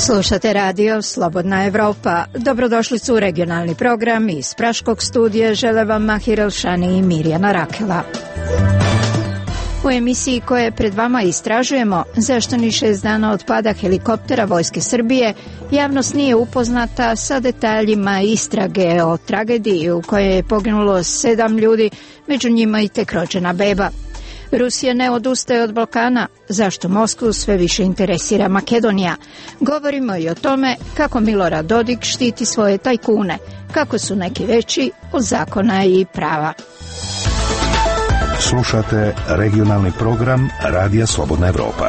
Slušate radio Slobodna Evropa. Dobrodošli su u regionalni program iz Praškog studija. Žele vam Mahir Elšani i Mirjana Rakela. U emisiji koje pred vama istražujemo zašto ni 6 dana od pada helikoptera Vojske Srbije javnost nije upoznata sa detaljima istrage o tragediji u kojoj je poginulo 7 ljudi, među njima i tek rođena beba. Rusija ne odustaje od Balkana, zašto Moskvu sve više interesira Makedonija. Govorimo i o tome kako Milorad Dodik štiti svoje tajkune, kako su neki veći od zakona i prava. Slušate regionalni program Radija Slobodna Evropa.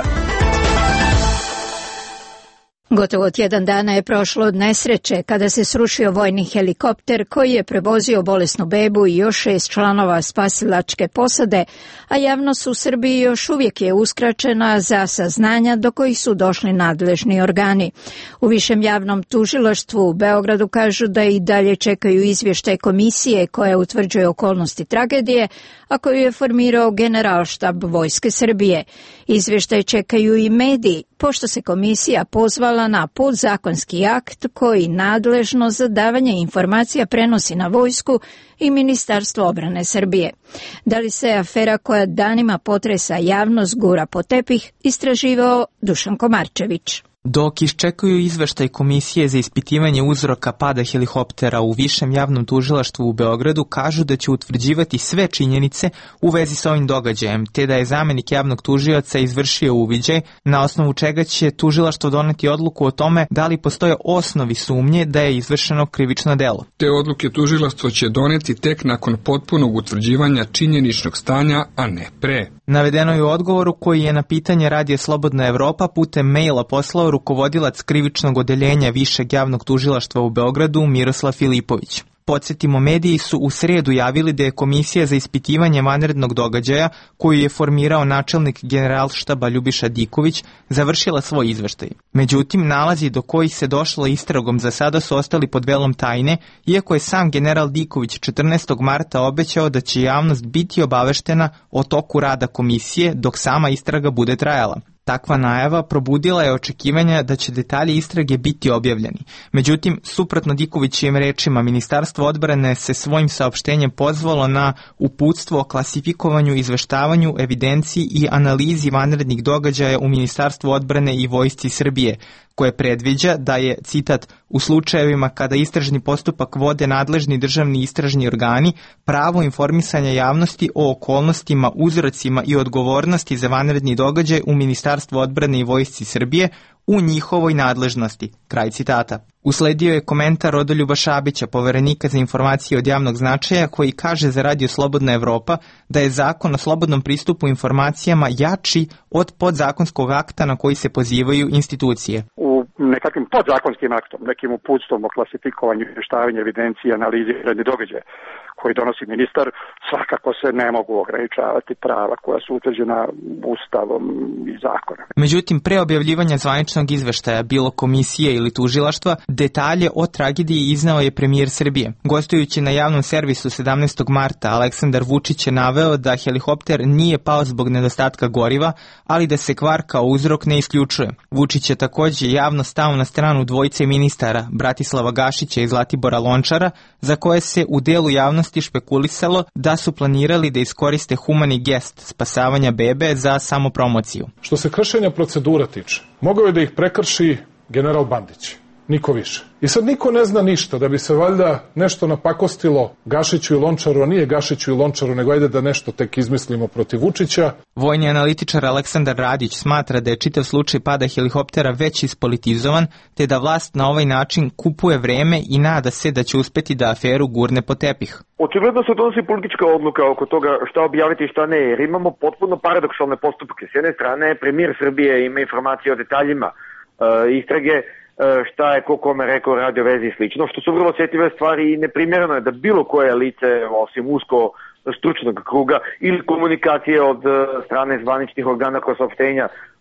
Gotovo tjedan dana je prošlo od nesreće kada se srušio vojni helikopter koji je prevozio bolesnu bebu i još 6 članova spasilačke posade, a javnost u Srbiji još uvijek je uskraćena za saznanja do kojih su došli nadležni organi. U Višem javnom tužilaštvu u Beogradu kažu da i dalje čekaju izvještaj komisije koja utvrđuje okolnosti tragedije, a koju je formirao Generalštab Vojske Srbije. Izvještaj čekaju i mediji, pošto se komisija pozvala na podzakonski akt koji nadležno za davanje informacija prenosi na vojsku i Ministarstvo obrane Srbije. Da li se afera koja danima potresa javnost gura po tepih, istraživao Dušan Komarčević. Dok iščekuju izveštaj Komisije za ispitivanje uzroka pada helikoptera u Višem javnom tužilaštvu u Beogradu, kažu da će utvrđivati sve činjenice u vezi s ovim događajem, te da je zamenik javnog tužioca izvršio uviđaj, na osnovu čega će tužilaštvo doneti odluku o tome da li postoje osnovi sumnje da je izvršeno krivično delo. Te odluke tužilaštvo će doneti tek nakon potpunog utvrđivanja činjeničnog stanja, a ne pre. Navedeno je u odgovoru koji je na pitanje Radija Slobodna Evropa putem maila poslao rukovodilac krivičnog odeljenja Višeg javnog tužilaštva u Beogradu Miroslav Filipović. Podsjetimo, mediji su u sredu javili da je Komisija za ispitivanje vanrednog događaja, koju je formirao načelnik Generalštaba Ljubiša Diković, završila svoj izveštaj. Međutim, nalazi do kojih se došlo istragom za sada su ostali pod velom tajne, iako je sam general Diković 14. marta obećao da će javnost biti obaveštena o toku rada komisije dok sama istraga bude trajala. Takva najava probudila je očekivanja da će detalji istrage biti objavljeni. Međutim, suprotno Dikovićevim rečima, Ministarstvo odbrane se svojim saopštenjem pozvalo na uputstvo o klasifikovanju, izveštavanju, evidenciji i analizi vanrednih događaja u Ministarstvu odbrane i Vojsci Srbije, koje predviđa da je, citat, u slučajevima kada istražni postupak vode nadležni državni istražni organi, pravo informisanja javnosti o okolnostima, uzrocima i odgovornosti za vanredni događaj u Ministarstvu odbrane i Vojsci Srbije u njihovoj nadležnosti. Kraj citata. Usledio je komentar Rodoljuba Šabića, poverenika za informacije od javnog značaja, koji kaže za Radio Slobodna Evropa da je zakon o slobodnom pristupu informacijama jači od podzakonskog akta na koji se pozivaju institucije. U nekakvim podzakonskim aktom, nekim uputstvom o klasifikovanju, izvještavanju, evidenciji, analizi vanrednih događaja koji donosi ministar, svakako se ne mogu ograničavati prava koja su utvrđena Ustavom i zakonom. Međutim, pre objavljivanja zvaničnog izveštaja, bilo komisije ili tužilaštva, detalje o tragediji iznao je premijer Srbije. Gostujući na javnom servisu 17. marta, Aleksandar Vučić je naveo da helikopter nije pao zbog nedostatka goriva, ali da se kvar kao uzrok ne isključuje. Vučić je također javno stao na stranu dvojice ministara, Bratislava Gašića i Zlatibora Lončara, za koje se u delu javnosti špekulisalo da su planirali da iskoriste humani gest spasavanja bebe za samopromociju. Što se kršenja procedura tiče, mogao je da ih prekrši general Bandić, niko više. I sad niko ne zna ništa, da bi se valjda nešto napakostilo Gašiću i Lončaru, a nije Gašiću i Lončaru, nego ajde da nešto tek izmislimo protiv Vučića. Vojni analitičar Aleksandar Radić smatra da je čitav slučaj pada helikoptera već ispolitizovan, te da vlast na ovaj način kupuje vreme i nada se da će uspeti da aferu gurne po tepih. Očigledno se donosi politička odluka oko toga šta objaviti i šta ne, jer imamo potpuno paradoksalne postupke. S jedne strane, premijer Srbije ima informacije o detaljima istrage, šta je ko kome rekao, radio vezi i slično, što su vrlo osjetljive stvari i neprimjereno je da bilo koje lice, osim usko stručnog kruga ili komunikacije od strane zvaničnih organa koja saopštenja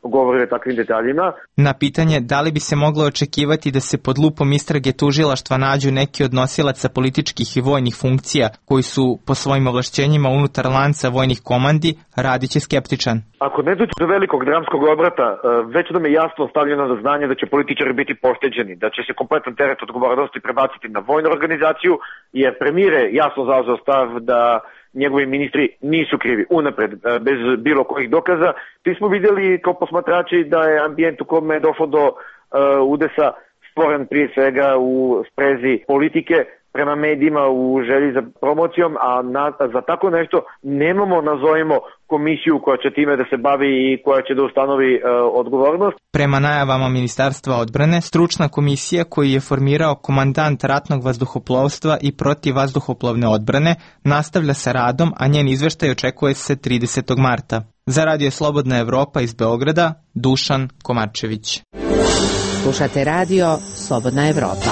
govori o takvim detaljima. Na pitanje da li bi se moglo očekivati da se pod lupom istrage tužilaštva nađu neki od nosilaca političkih i vojnih funkcija koji su po svojim ovlašćenjima unutar lanca vojnih komandi, Radić je skeptičan. Ako ne dođe do velikog dramskog obrata, već nam je jasno stavljeno na znanje da će političari biti pošteđeni, da će se kompletan teret odgovornosti prebaciti na vojnu organizaciju, jer premijer je jasno zauzeo stav da njegovi ministri nisu krivi unapred, bez bilo kojih dokaza. Ti smo vidjeli kao posmatrači da je ambijent u kome je došlo do udesa stvoren prije svega u sprezi politike prema medijima u želji za promocijom, a za tako nešto nemamo, nazovimo, komisiju koja će time da se bavi i koja će da ustanovi odgovornost. Prema najavama Ministarstva odbrane, stručna komisija koju je formirao komandant ratnog vazduhoplovstva i protivvazduhoplovne odbrane nastavlja sa radom, a njen izveštaj očekuje se 30. marta. Za Radio Slobodna Evropa iz Beograda, Dušan Komarčević. Slušate Radio Slobodna Evropa.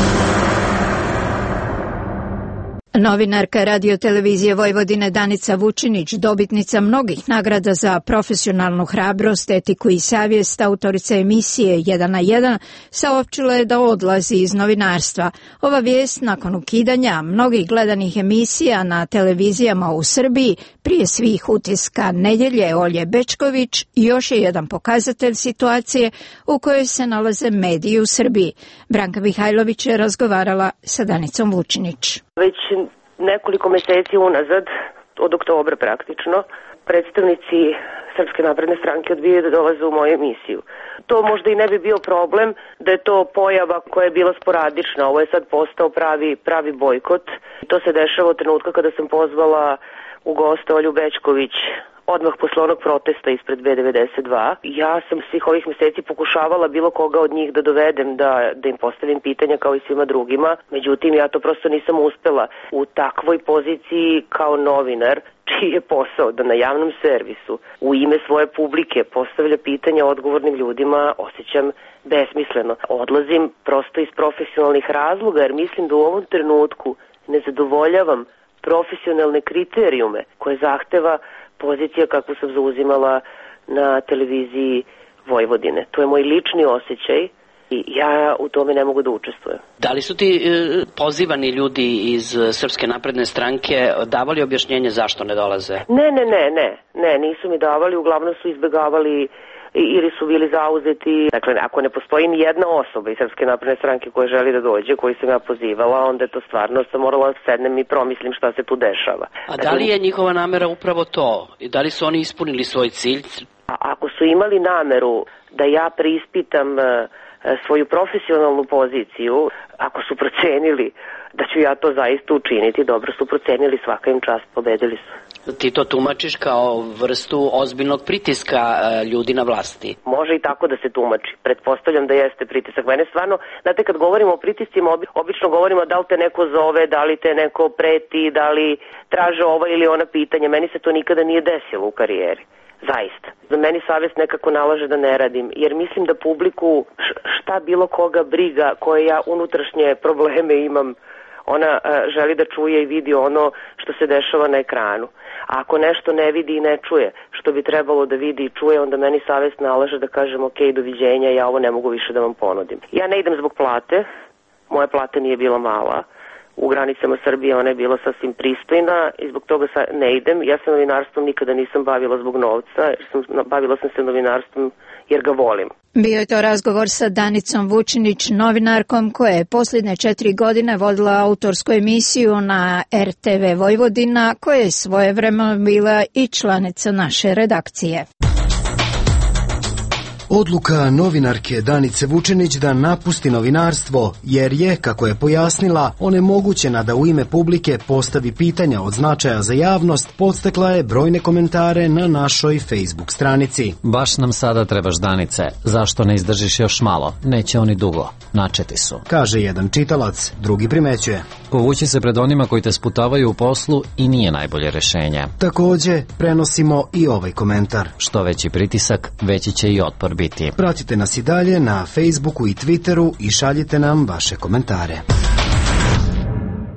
Novinarka Radio-televizije Vojvodine Danica Vučinić, dobitnica mnogih nagrada za profesionalnu hrabrost, etiku i savjest, autorica emisije 1 na 1, saopćila je da odlazi iz novinarstva. Ova vijest nakon ukidanja mnogih gledanih emisija na televizijama u Srbiji, prije svih utiska Nedjelje Olje Bečković, još je jedan pokazatelj situacije u kojoj se nalaze mediji u Srbiji. Branka Mihajlović je razgovarala sa Danicom Vučinić. Već nekoliko meseci unazad, od oktobra praktično, predstavnici Srpske napredne stranke odbijaju da dolaze u moju emisiju. To možda i ne bi bio problem da je to pojava koja je bila sporadična. Ovo je sad postao pravi bojkot. To se dešava od trenutka kada sam pozvala u goste Olju Bečković odmah posle onog protesta ispred B92. Ja sam svih ovih meseci pokušavala bilo koga od njih da dovedem, da im postavim pitanja kao i svima drugima. Međutim, ja to prosto nisam uspela. U takvoj poziciji kao novinar, čiji je posao da na javnom servisu u ime svoje publike postavlja pitanja odgovornim ljudima, osjećam besmisleno. Odlazim prosto iz profesionalnih razloga, jer mislim da u ovom trenutku ne zadovoljavam profesionalne kriterijume koje zahteva pozicija kakvu sam zauzimala na televiziji Vojvodine. To je moj lični osjećaj i ja u tome ne mogu da učestvujem. Da li su ti pozivani ljudi iz Srpske napredne stranke davali objašnjenje zašto ne dolaze? Ne, nisu mi davali, uglavnom su izbegavali ili su bili zauzeti. Dakle, ako ne postoji ni jedna osoba iz Srpske napredne stranke koja želi da dođe, koju sam ja pozivala, onda je to stvarno, sam morala da sednem i promislim šta se tu dešava. A da li je njihova namera upravo to? Da li su oni ispunili svoj cilj? Ako su imali nameru da ja preispitam svoju profesionalnu poziciju, ako su procenili da ću ja to zaista učiniti, dobro su procenili, svaka im čast, pobedili su. Ti to tumačiš kao vrstu ozbiljnog pritiska ljudi na vlasti? Može i tako da se tumači. Pretpostavljam da jeste pritisak. Mene stvarno, znate, kad govorimo o pritiscima, obično govorimo da li te neko zove, da li te neko preti, da li traže ova ili ona pitanja. Meni se to nikada nije desilo u karijeri. Zaista. Za meni savjest nekako nalaže da ne radim, jer mislim da publiku šta bilo koga briga, koje ja unutrašnje probleme imam, ona želi da čuje i vidi ono što se dešava na ekranu. A ako nešto ne vidi i ne čuje što bi trebalo da vidi i čuje, onda meni savjest nalaže da kažem ok, doviđenja, ja ovo ne mogu više da vam ponudim. Ja ne idem zbog plate, moja plata nije bila mala. U granicama Srbije ona je bila sasvim pristojna i zbog toga ne idem. Ja se novinarstvom nikada nisam bavila zbog novca, bavila sam se novinarstvom jer ga volim. Bio je to razgovor sa Danicom Vučinić, novinarkom koja je posljednje 4 godine vodila autorsku emisiju na RTV Vojvodina, koja je svojevremeno bila i članica naše redakcije. Odluka novinarke Danice Vučinić da napusti novinarstvo, jer je, kako je pojasnila, onemogućena da u ime publike postavi pitanja od značaja za javnost, podstakla je brojne komentare na našoj Facebook stranici. Baš nam sada trebaš, Danice. Zašto ne izdržiš još malo? Neće oni dugo. Načeti su. Kaže jedan čitalac, drugi primećuje. Povući se pred onima koji te sputavaju u poslu i nije najbolje rešenje. Takođe, prenosimo i ovaj komentar. Što veći pritisak, veći će i otpor biti. Pratite nas i dalje na Facebooku i Twitteru i šaljite nam vaše komentare.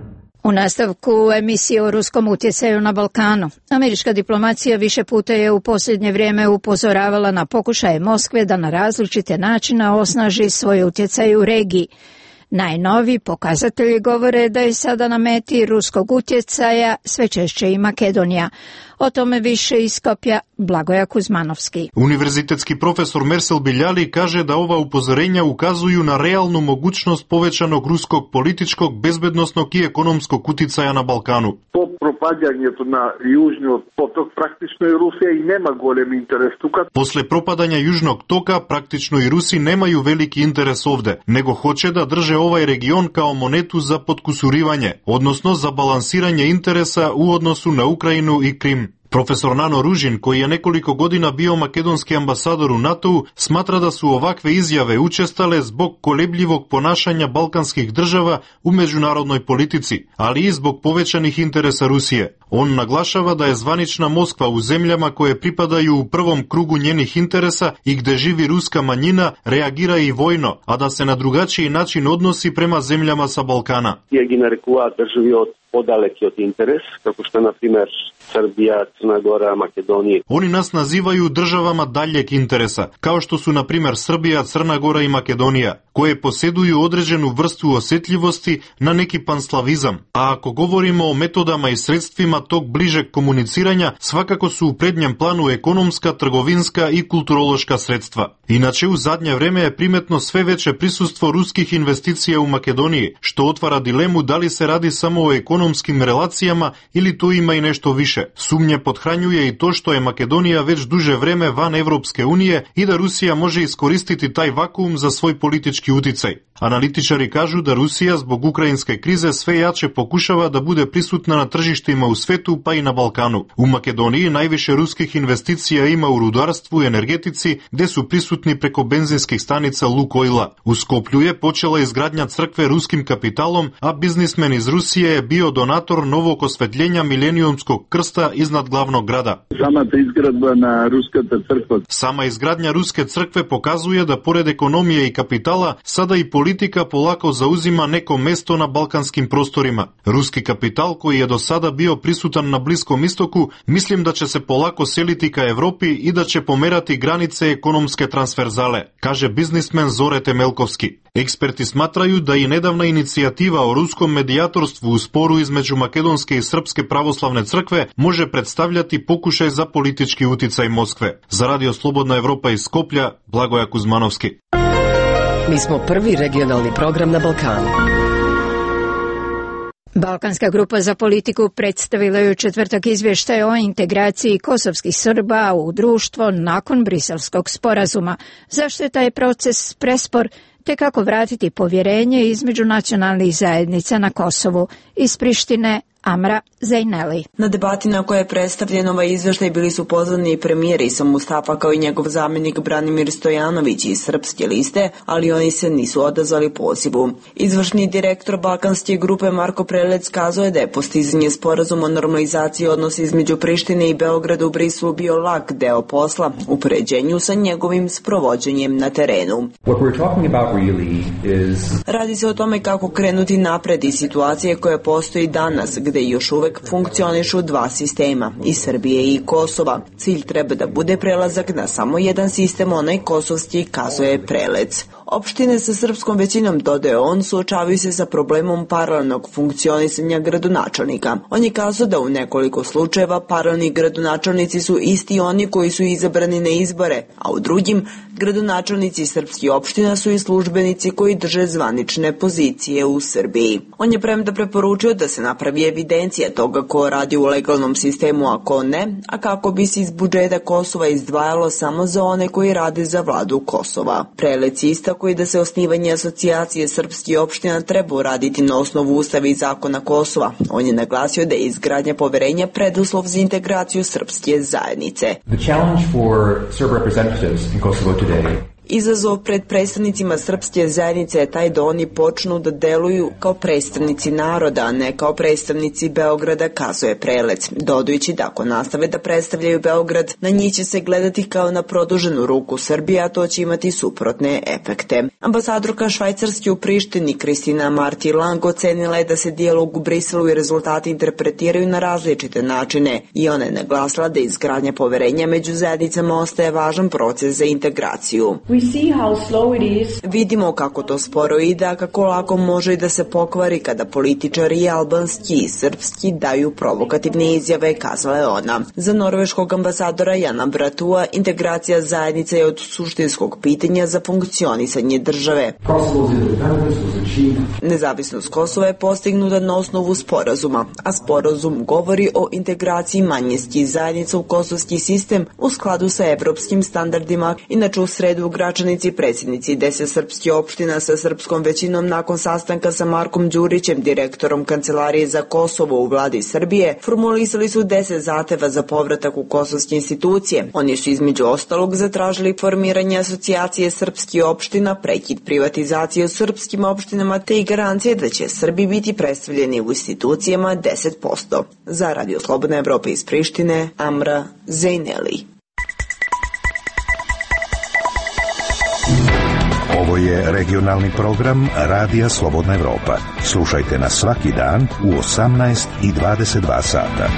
U nastavku emisije o ruskom utjecaju na Balkanu, američka diplomacija više puta je u posljednje vrijeme upozoravala na pokušaje Moskve da na različite načine osnaži svoj utjecaj u regiji. Najnoviji pokazatelji govore da je sada na meti ruskog utjecaja sve češće i Makedonija. O tome više iz Skopja Blagoja Kuzmanovski. Univerzitetski profesor Mersel Biljali kaže da ova upozorenja ukazuju na realnu mogućnost povećanog ruskog političkog, bezbednosnog i ekonomskog uticaja na Balkanu. Po propadanju na južnog potok praktično i Rusija i nema golem interes tuka. Posle propadanja južnog toka praktično i Rusi nemaju veliki interes ovde, nego hoće da drže ovaj region kao monetu za potkusurivanje, odnosno za balansiranje interesa u odnosu na Ukrajinu i Krim. Profesor Nano Ružin, koji je nekoliko godina bio makedonski ambasador u NATO-u, smatra da su ovakve izjave učestale zbog kolebljivog ponašanja balkanskih država u međunarodnoj politici, ali i zbog povećanih interesa Rusije. On naglašava da je zvanična Moskva u zemljama koje pripadaju u prvom krugu njenih interesa i gde živi ruska manjina reagira i vojno, a da se na drugačiji način odnosi prema zemljama sa Balkana. Jegina rekua državi od podaleki od interes, kako što na primjer Srbija, Crna Gora, Makedonija. Oni nas nazivaju državama daljeg interesa, kao što su na primjer Srbija, Crna Gora i Makedonija, koje posjeduju određenu vrstu osjetljivosti na neki panslavizam. A ako govorimo o metodama i sredstvima tog bližeg komuniciranja, svakako su u prednjem planu ekonomska, trgovinska i kulturološka sredstva. Inače, u zadnje vreme je primetno sve veće prisustvo ruskih investicija u Makedoniji, što otvara dilemu da li se radi samo o ekonomskim relacijama ili tu ima i nešto više. Sumnje pothranjuje i to što je Makedonija već duže vreme van Evropske unije i da Rusija može iskoristiti taj vakuum za svoj politički uticaj. Analitičari kažu da Rusija zbog ukrajinske krize sve jače pokušava da bude prisutna na tržištima u svetu pa i na Balkanu. U Makedoniji najviše ruskih investicija ima u rudarstvu i energetici, gde su prisutni preko benzinskih stanica Lukoila. U Skoplju je počela izgradnja crkve ruskim kapitalom, a biznismen iz Rusije je bio donator novog osvetljenja milenijumskog krsta iznad glavnog grada. Sama izgradnja ruske crkve pokazuje da pored ekonomije i kapitala, sada i politika polako zauzima neko mesto na balkanskim prostorima. Ruski kapital, koji je do sada bio prisutan na Bliskom istoku, mislim da će se polako seliti ka Evropi i da će pomerati granice ekonomske transverzale, kaže biznismen Zore Temelkovski. Eksperti smatraju da i nedavna inicijativa o ruskom medijatorstvu u sporu između Makedonske i Srpske pravoslavne crkve može predstavljati pokušaj za politički uticaj Moskve. Za Radio Slobodna Evropa iz Skoplja, Blagoja Kuzmanovski. Mi smo prvi regionalni program na Balkanu. Balkanska grupa za politiku predstavila je u četvrtak izvještaj o integraciji kosovskih Srba u društvo nakon Briselskog sporazuma. Zašto je taj proces prespor, te kako vratiti povjerenje između nacionalnih zajednica na Kosovu? Iz Prištine, Amra Zajneli. Na debati na kojoj je predstavljen ovaj izveštaj bili su pozvani i premijer Isa Mustafa kao i njegov zamjenik Branimir Stojanović iz Srpske liste, ali oni se nisu odazvali pozivu. Izvršni direktor Balkanske grupe Marko Prelec kazao je da je postizanje sporazuma o normalizaciji odnosa između Prištine i Beograda u Briselu bio lak deo posla u poređenju sa njegovim sprovođenjem na terenu. Radi se o tome kako krenuti napred iz situacije koja postoji danas, gde još uvek funkcionišu dva sistema, i Srbije i Kosova. Cilj treba da bude prelazak na samo jedan sistem, onaj kosovski, kazuje Prelec. Opštine sa srpskom većinom, dodaje on, suočavaju se sa problemom paralelnog funkcionisanja gradonačelnika. On je kazao da u nekoliko slučajeva paralelni gradonačelnici su isti oni koji su izabrani na izbore, a u drugim gradonačelnici srpskih opština su i službenici koji drže zvanične pozicije u Srbiji. On je premda preporučio da se napravi evidencija toga ko radi u legalnom sistemu, a ko ne, a kako bi se iz budžeta Kosova izdvajalo samo za one koji rade za vladu Kosova. Prelec istakao je da se osnivanje asocijacije srpskih opština treba uraditi na osnovu Ustava i zakona Kosova. On je naglasio da je izgradnja poverenja preduslov za integraciju srpske zajednice. Izazov pred predstavnicima srpske zajednice je taj da oni počnu da deluju kao predstavnici naroda, a ne kao predstavnici Beograda, kazuje Prelec, dodajući da ako nastave da predstavljaju Beograd, na njih će se gledati kao na produženu ruku Srbije, a to će imati suprotne efekte. Ambasadorka Švajcarske u Prištini Kristina Marti Lang ocenila je da se dijalog u Briselu i rezultati interpretiraju na različite načine i ona je naglasila da izgradnja poverenja među zajednicama ostaje važan proces za integraciju. Vidimo kako to sporo ide, a kako lako može i da se pokvari kada političari i albanski i srpski daju provokativne izjave, kazala je ona. Za norveškog ambasadora Jana Bratua integracija zajednice je od suštinskog pitanja za funkcionisanje države. Nezavisnost Kosova je postignuta na osnovu sporazuma, a sporazum govori o integraciji manjinskih zajednica u kosovski sistem u skladu sa evropskim standardima. Inače, u sredu Gračanici predsjednici 10 srpskih opština sa srpskom većinom nakon sastanka sa Markom Đurićem, direktorom Kancelarije za Kosovo u vladi Srbije, formulisali su 10 zahteva za povratak u kosovske institucije. Oni su između ostalog zatražili formiranje asocijacije srpskih opština, prekid privatizacije u srpskim opštinama te i garancije da će Srbi biti predstavljeni u institucijama 10%. Za Radio Slobodna Evropa iz Prištine, Amra Zejneli. Ovo je regionalni program Radija Slobodna Evropa. Slušajte nas svaki dan u 18 i 22 sata.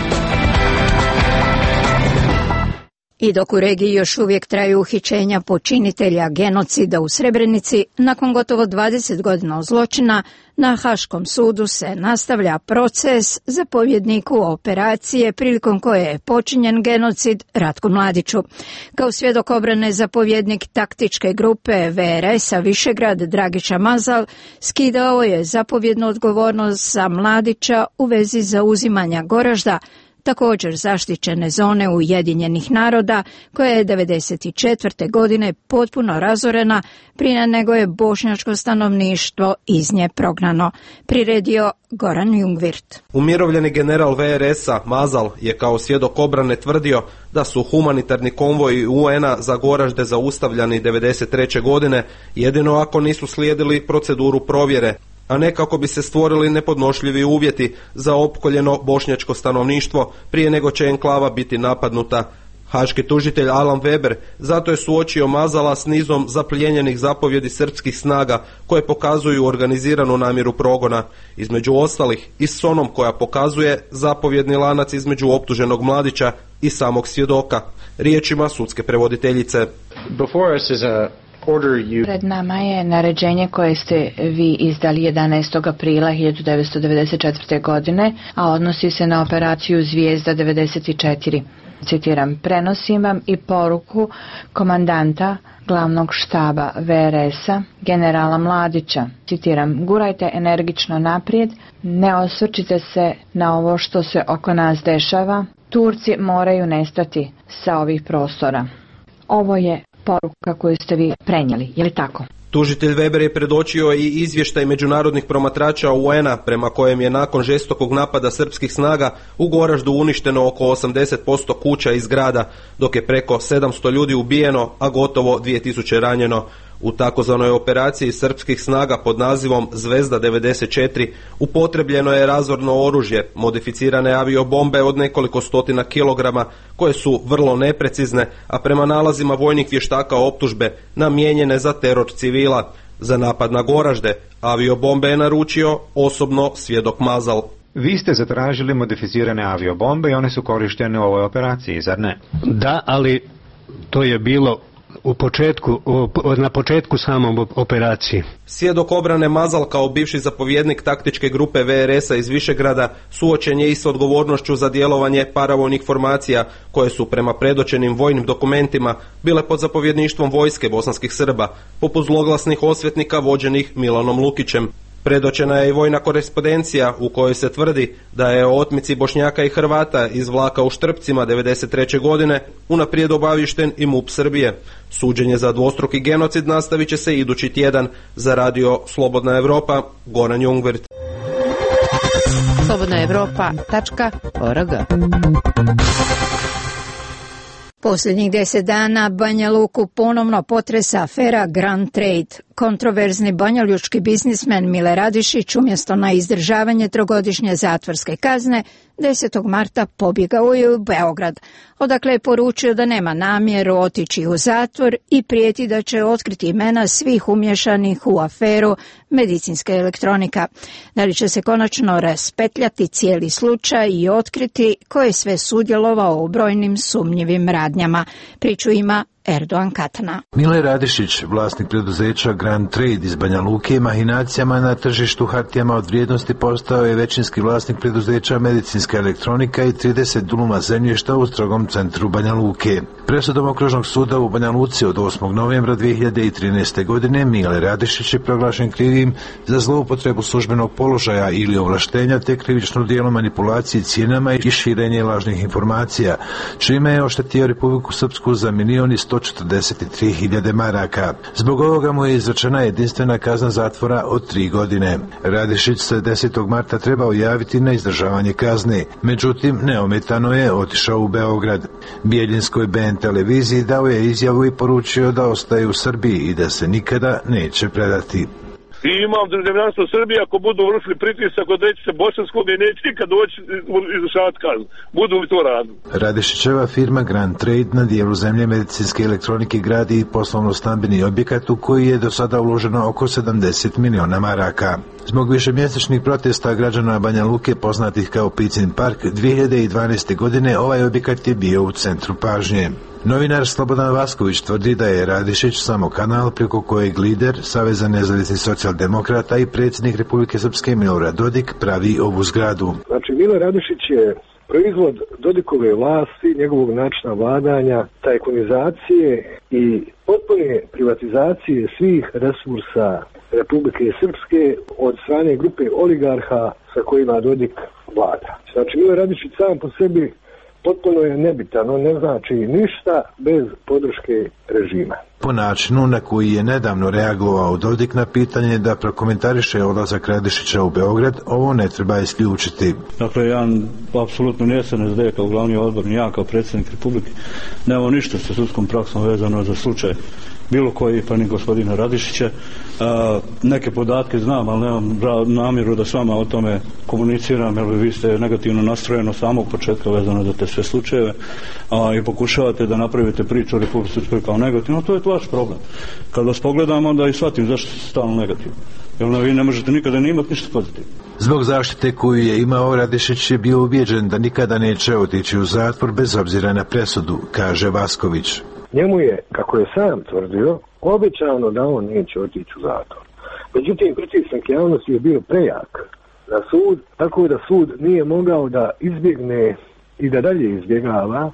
I dok u regiji još uvijek traju uhićenja počinitelja genocida u Srebrenici, nakon gotovo 20 godina zločina, na Haškom sudu se nastavlja proces zapovjedniku operacije prilikom koje je počinjen genocid Ratku Mladiću. Kao svjedok obrane zapovjednik taktičke grupe VRS-a Višegrad Dragiša Mazal skidao je zapovjednu odgovornost za Mladića u vezi zauzimanja Goražda, također zaštićene zone Ujedinjenih naroda, koja je 1994. godine potpuno razorena prije nego je bošnjačko stanovništvo iz nje prognano. Priredio Goran Jungvirt. Umirovljeni general VRS-a Mazal je kao svjedok obrane tvrdio da su humanitarni konvoji UN-a za Goražde zaustavljani 1993. godine jedino ako nisu slijedili proceduru provjere, a ne kako bi se stvorili nepodnošljivi uvjeti za opkoljeno bošnjačko stanovništvo prije nego će enklava biti napadnuta. Haški tužitelj Alan Weber zato je suočio Mazala s nizom zaplijenjenih zapovjedi srpskih snaga koje pokazuju organiziranu namjeru progona, između ostalih i s onom koja pokazuje zapovjedni lanac između optuženog Mladića i samog svjedoka. Riječima sudske prevoditeljice. Pred nama je naređenje koje ste vi izdali 11. aprila 1994. godine, a odnosi se na operaciju Zvijezda 94. Citiram, prenosim vam i poruku komandanta glavnog štaba VRS-a, generala Mladića. Citiram, gurajte energično naprijed, ne osvrćite se na ovo što se oko nas dešava. Turci moraju nestati sa ovih prostora. Ovo je poruka koju ste vi prenijeli, je li tako? Tužitelj Weber je predočio i izvještaj međunarodnih promatrača UN-a prema kojem je nakon žestokog napada srpskih snaga u Goraždu uništeno oko 80% kuća i zgrada, dok je preko 700 ljudi ubijeno, a gotovo 2000 ranjeno. U takozvanoj operaciji srpskih snaga pod nazivom Zvezda 94 upotrebljeno je razorno oružje, modificirane aviobombe od nekoliko stotina kilograma koje su vrlo neprecizne, a prema nalazima vojnih vještaka optužbe namijenjene za teror civila. Za napad na Goražde aviobombe je naručio osobno svjedok Mazal. Vi ste zatražili modificirane aviobombe i one su korištene u ovoj operaciji, zar ne? Da, ali to je bilo na početku samom operacije. Svjedok obrane Mazal kao bivši zapovjednik taktičke grupe VRS-a iz Višegrada suočen je i s odgovornošću za djelovanje paravojnih formacija koje su prema predočenim vojnim dokumentima bile pod zapovjedništvom vojske bosanskih Srba, poput zloglasnih osvetnika vođenih Milanom Lukićem. Predočena je i vojna korespondencija u kojoj se tvrdi da je o otmici Bošnjaka i Hrvata iz vlaka u Štrpcima 1993. godine unaprijed obaviješten i MUP Srbije. Suđenje za dvostruki genocid nastavit će se idući tjedan. Za Radio Slobodna Evropa, Goran Jungvirt. slobodnaevropa.org Posljednjih 10 dana Banja Luku ponovno potresa afera Grand Trade. Kontroverzni banjalučki biznismen Mile Radišić umjesto na izdržavanje 3-godišnje zatvorske kazne 10. marta pobjegao je u Beograd, odakle je poručio da nema namjeru otići u zatvor i prijeti da će otkriti imena svih umješanih u aferu medicinska elektronika. Da li će se konačno raspetljati cijeli slučaj i otkriti ko je sve sudjelovao u brojnim sumnjivim radnjama. Priču ima Erdogan Katana. Mile Radišić, vlasnik preduzeća Grand Trade iz Banja Luke, mahinacijama na tržištu hartijama od vrijednosti postao je većinski vlasnik preduzeća medicinska elektronika i 30 duluma zemljišta u strogom centru Banja Luke. Presudom okružnog suda u Banja Luci od 8. novembra 2013. godine Mile Radišić je proglašen krivim za zloupotrebu službenog položaja ili ovlaštenja te krivično djelo manipulacije cijenama i širenje lažnih informacija, čime je oštetio Republiku Srpsku za 1.143.000 maraka. Zbog ovoga mu je izrečena jedinstvena kazna zatvora od 3 godine. Radišić se 10. marta trebao javiti na izdržavanje kazne, međutim neometano je otišao u Beograd. Bijeljinskoj BN televiziji dao je izjavu i poručio da ostaje u Srbiji i da se nikada neće predati. I imam državljanstvo Srbije, ako budu vršili pritisak od se bosanskog i neće nikad doći izvršavati kaznu. Budu li to radili? Radišićeva firma Grand Trade na dijelu zemlje medicinske elektronike gradi i poslovno-stambeni objekat u koji je do sada uloženo oko 70 miliona maraka. Zbog višemjesečnih protesta građana Banja Luke poznatih kao Picin Park, 2012. godine ovaj objekat je bio u centru pažnje. Novinar Slobodan Vasković tvrdi da je Radišić samo kanal preko kojeg lider Saveza nezavisnih socijaldemokrata i predsjednik Republike Srpske Milorad Dodik pravi ovu zgradu. Znači, Mile Radišić je proizvod Dodikove vlasti, njegovog načina vladanja, tajkunizacije i potpune privatizacije svih resursa Republike Srpske od strane grupe oligarha sa kojima Dodik vlada. Znači, Mile Radišić sam po sebi potpuno je nebitan, on ne znači ništa bez podrške režima. Po načinu na koji je nedavno reagovao Dodik na pitanje da prokomentariše odlazak Radišića u Beograd, ovo ne treba isključiti. Dakle, ja apsolutno ne SNSD kao glavni odbor, ni ja kao predsjednik Republike, nemamo ništa sa sudskom praksom vezano za slučaj bilo koji, pa ni gospodina Radišića. Neke podatke znam, ali nemam namjeru da s vama o tome komuniciram, jer vi ste negativno nastrojeno samog početka vezano za te sve slučajeve i pokušavate da napravite priču o Republike Srpskoj kao negativno. To je vaš problem. Kad vas pogledam, onda i shvatim zašto ste stalno negativni. Jer vi ne možete nikada ni imati ništa pozitivno. Zbog zaštite koju je imao, Radišić je bio ubijeđen da nikada neće otići u zatvor bez obzira na presudu, kaže Vasković. Njemu je, kako je sam tvrdio, obećano da on neće otići u zatvor. Međutim, pritisak javnosti je bio prejak na sud, tako da sud nije mogao da izbjegne i da dalje izbjegava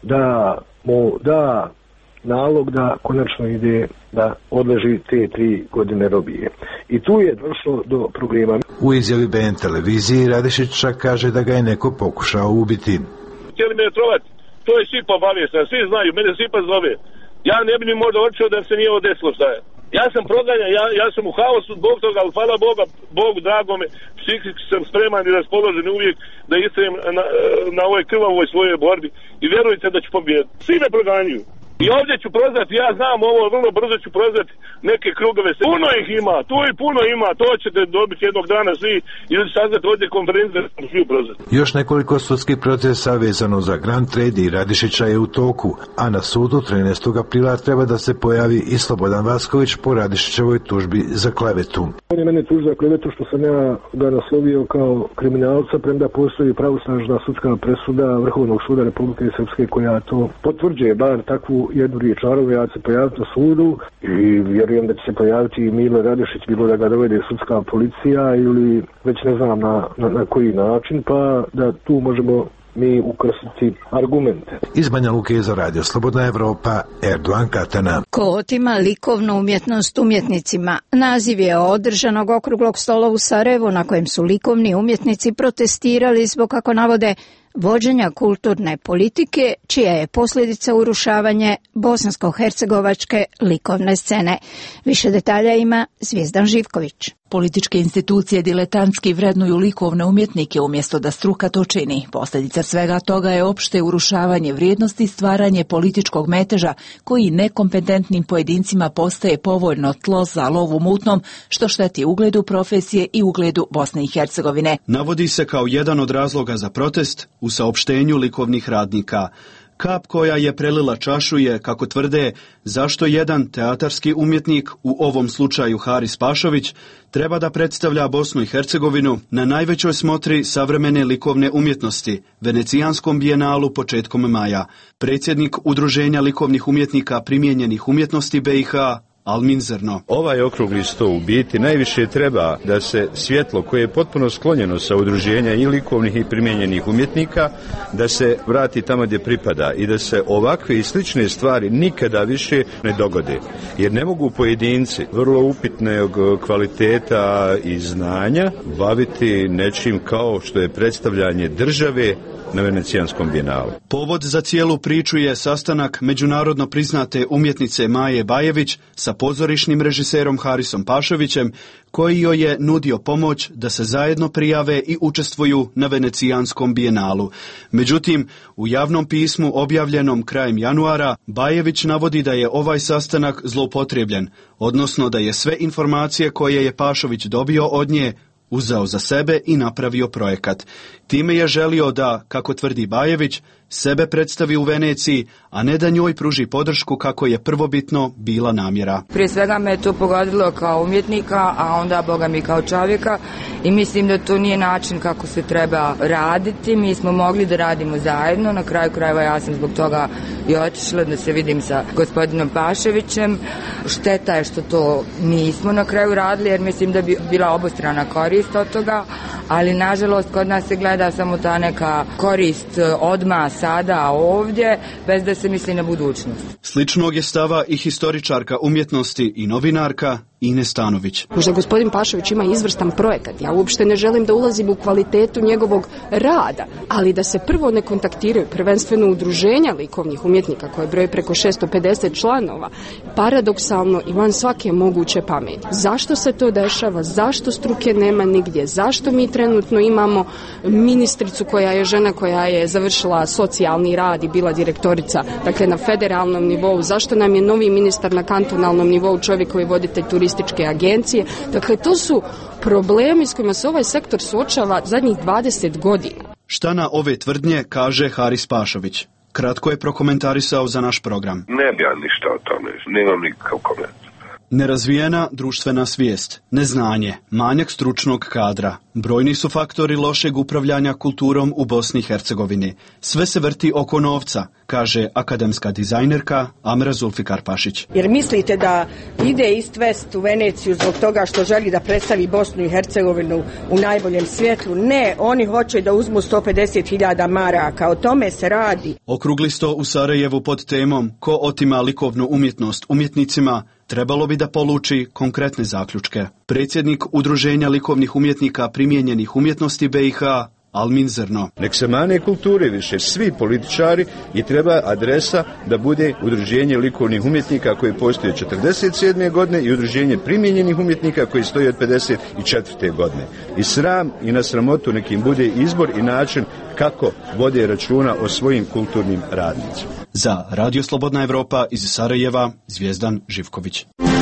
da mu da nalog da konačno ide da odleži te 3 godine robije. I tu je došlo do problema. U izjavi BN televiziji Radišić čak kaže da ga je neko pokušao ubiti. Htjeli me trovati, to je Sipa obaviješten, svi znaju, mene Sipa zove. Ja ne bi ni možda odšao da se nije ovo desilo šta je. Ja sam proganjan, ja sam u haosu zbog toga, ali hvala Bogu drago me, psihički sam spreman i raspoložen uvijek da istrajem na ovoj krvavoj svojoj borbi i vjerujte da ću pobijediti. Svi me proganjuju. I ovdje ću prozvati, ja znam ovo, vrlo brzo ću prozvati neke krugove. Puno ih ima, tu i puno ima, to ćete dobiti jednog dana svi ili saznati ovdje konferencije da svi prozvati. Još nekoliko sudskih procesa vezano za Grand Trade i Radišića je u toku, a na sudu 13. aprila treba da se pojavi i Slobodan Vasković po Radišićevoj tužbi za klevetu. On je mene tužio za klevetu što sam ja ga naslovio kao kriminalca, premda postoji pravosnažna sudska presuda Vrhovnog suda Republike Srpske koja to potvrđuje, bar takvu jednu riječ. Naravno, ja ću se pojaviti na sudu i vjerujem da će se pojaviti i Mile Radišić, bilo da ga dovede sudska policija ili već ne znam na koji način, pa da tu možemo mi ukrstiti argumente. Iz Banja Luke za Radio Slobodna Evropa, Erdogan Katana. Ko otima likovnu umjetnost umjetnicima? Naziv je održanog okruglog stola u Sarajevu na kojem su likovni umjetnici protestirali zbog, kako navode, vođenja kulturne politike, čija je posljedica urušavanje bosansko-hercegovačke likovne scene. Više detalja ima Zvijezdan Živković. Političke institucije diletantski vrednuju likovne umjetnike umjesto da struka to čini. Posljedica svega toga je opšte urušavanje vrijednosti i stvaranje političkog meteža koji nekompetentnim pojedincima postaje povoljno tlo za lov u mutnom, što šteti ugledu profesije i ugledu Bosne i Hercegovine. Navodi se kao jedan od razloga za protest u saopštenju likovnih radnika. Kap koja je prelila čašu je, kako tvrde, zašto jedan teatarski umjetnik, u ovom slučaju Haris Pašović, treba da predstavlja Bosnu i Hercegovinu na najvećoj smotri savremene likovne umjetnosti, Venecijanskom bijenalu početkom maja. Predsjednik Udruženja likovnih umjetnika primijenjenih umjetnosti BiH, Almin Zrno. Ovaj okrugli sto u biti najviše treba da se svjetlo koje je potpuno sklonjeno sa udruženja i likovnih i primijenjenih umjetnika, da se vrati tamo gdje pripada i da se ovakve i slične stvari nikada više ne dogode. Jer ne mogu pojedinci vrlo upitnog kvaliteta i znanja baviti nečim kao što je predstavljanje države na Venecijanskom bijenalu. Povod za cijelu priču je sastanak međunarodno priznate umjetnice Maje Bajević sa pozorišnim režiserom Harisom Pašovićem, koji joj je nudio pomoć da se zajedno prijave i učestvuju na Venecijanskom bijenalu. Međutim, u javnom pismu objavljenom krajem januara, Bajević navodi da je ovaj sastanak zloupotrebljen, odnosno da je sve informacije koje je Pašović dobio od nje uzeo za sebe i napravio projekat. Time je želio da, kako tvrdi Bajević, sebe predstavi u Veneciji, a ne da njoj pruži podršku kako je prvobitno bila namjera. Prije svega me to pogodilo kao umjetnika, a onda Boga mi kao čovjeka, i mislim da to nije način kako se treba raditi. Mi smo mogli da radimo zajedno, na kraju krajeva ja sam zbog toga i otišla da se vidim sa gospodinom Paševićem. Šteta je što to nismo na kraju radili, jer mislim da bi bila obostrana korist od toga, ali nažalost kod nas se gleda samo ta neka korist odmah sada ovdje, bez da se misli na budućnost. Sličnog je stava i historičarka umjetnosti i novinarka Ines Stanović. Možda gospodin Pašović ima izvrstan projekat. Ja uopšte ne želim da ulazim u kvalitetu njegovog rada, ali da se prvo ne kontaktiraju, prvenstveno udruženja likovnih umjetnika koje broje preko 650 članova, paradoksalno i van svake moguće pameti. Zašto se to dešava? Zašto struke nema nigdje? Zašto mi trenutno imamo ministricu koja je žena koja je završila socijalni rad i bila direktorica, dakle na federalnom nivou? Zašto nam je novi ministar na kantonalnom nivou čovjek koji je voditelj turističke agencije? Dakle, to su problemi s kojima se ovaj sektor suočava zadnjih 20 godina. Šta na ove tvrdnje kaže Haris Pašović? Kratko je prokomentarisao za naš program. Ne bi ja ništa o tome, nemam nikakav komentar. Nerazvijena društvena svijest, neznanje, manjak stručnog kadra, brojni su faktori lošeg upravljanja kulturom u Bosni i Hercegovini. Sve se vrti oko novca, kaže akademska dizajnerka Amra Zulfikar Pašić. Jer mislite da ide East West u Veneciju zbog toga što želi da predstavi Bosnu i Hercegovinu u najboljem svjetlu? Ne, oni hoće da uzmu 150.000 maraka, o tome se radi. Okrugli sto u Sarajevu pod temom Ko otima likovnu umjetnost umjetnicima trebalo bi da poluči konkretne zaključke. Predsjednik Udruženja likovnih umjetnika primijenjenih umjetnosti BiH, Almin Zrno. Nek se mane kulture više svi političari i treba adresa da bude Udruženje likovnih umjetnika koji postoji od 1947. godine i Udruženje primijenjenih umjetnika koji stoji od 1954. godine. I sram i na sramotu nekim bude izbor i način kako vode računa o svojim kulturnim radnicima. Za Radio Slobodna Evropa iz Sarajeva, Zvijezdan Živković.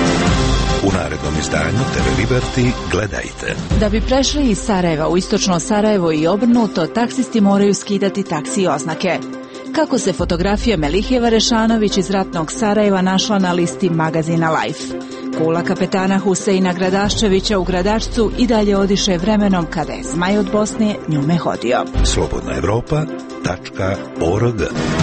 U narednom izdanju TV Liberty gledajte. Da bi prešli iz Sarajeva u istočno Sarajevo i obrnuto, taksisti moraju skidati taksi oznake. Kako se fotografija Melihijeva Rešanović iz ratnog Sarajeva našla na listi magazina Life? Kula kapetana Huseina Gradaščevića u Gradačcu i dalje odiše vremenom kada je zmaj od Bosne njume hodio. slobodnaevropa.org.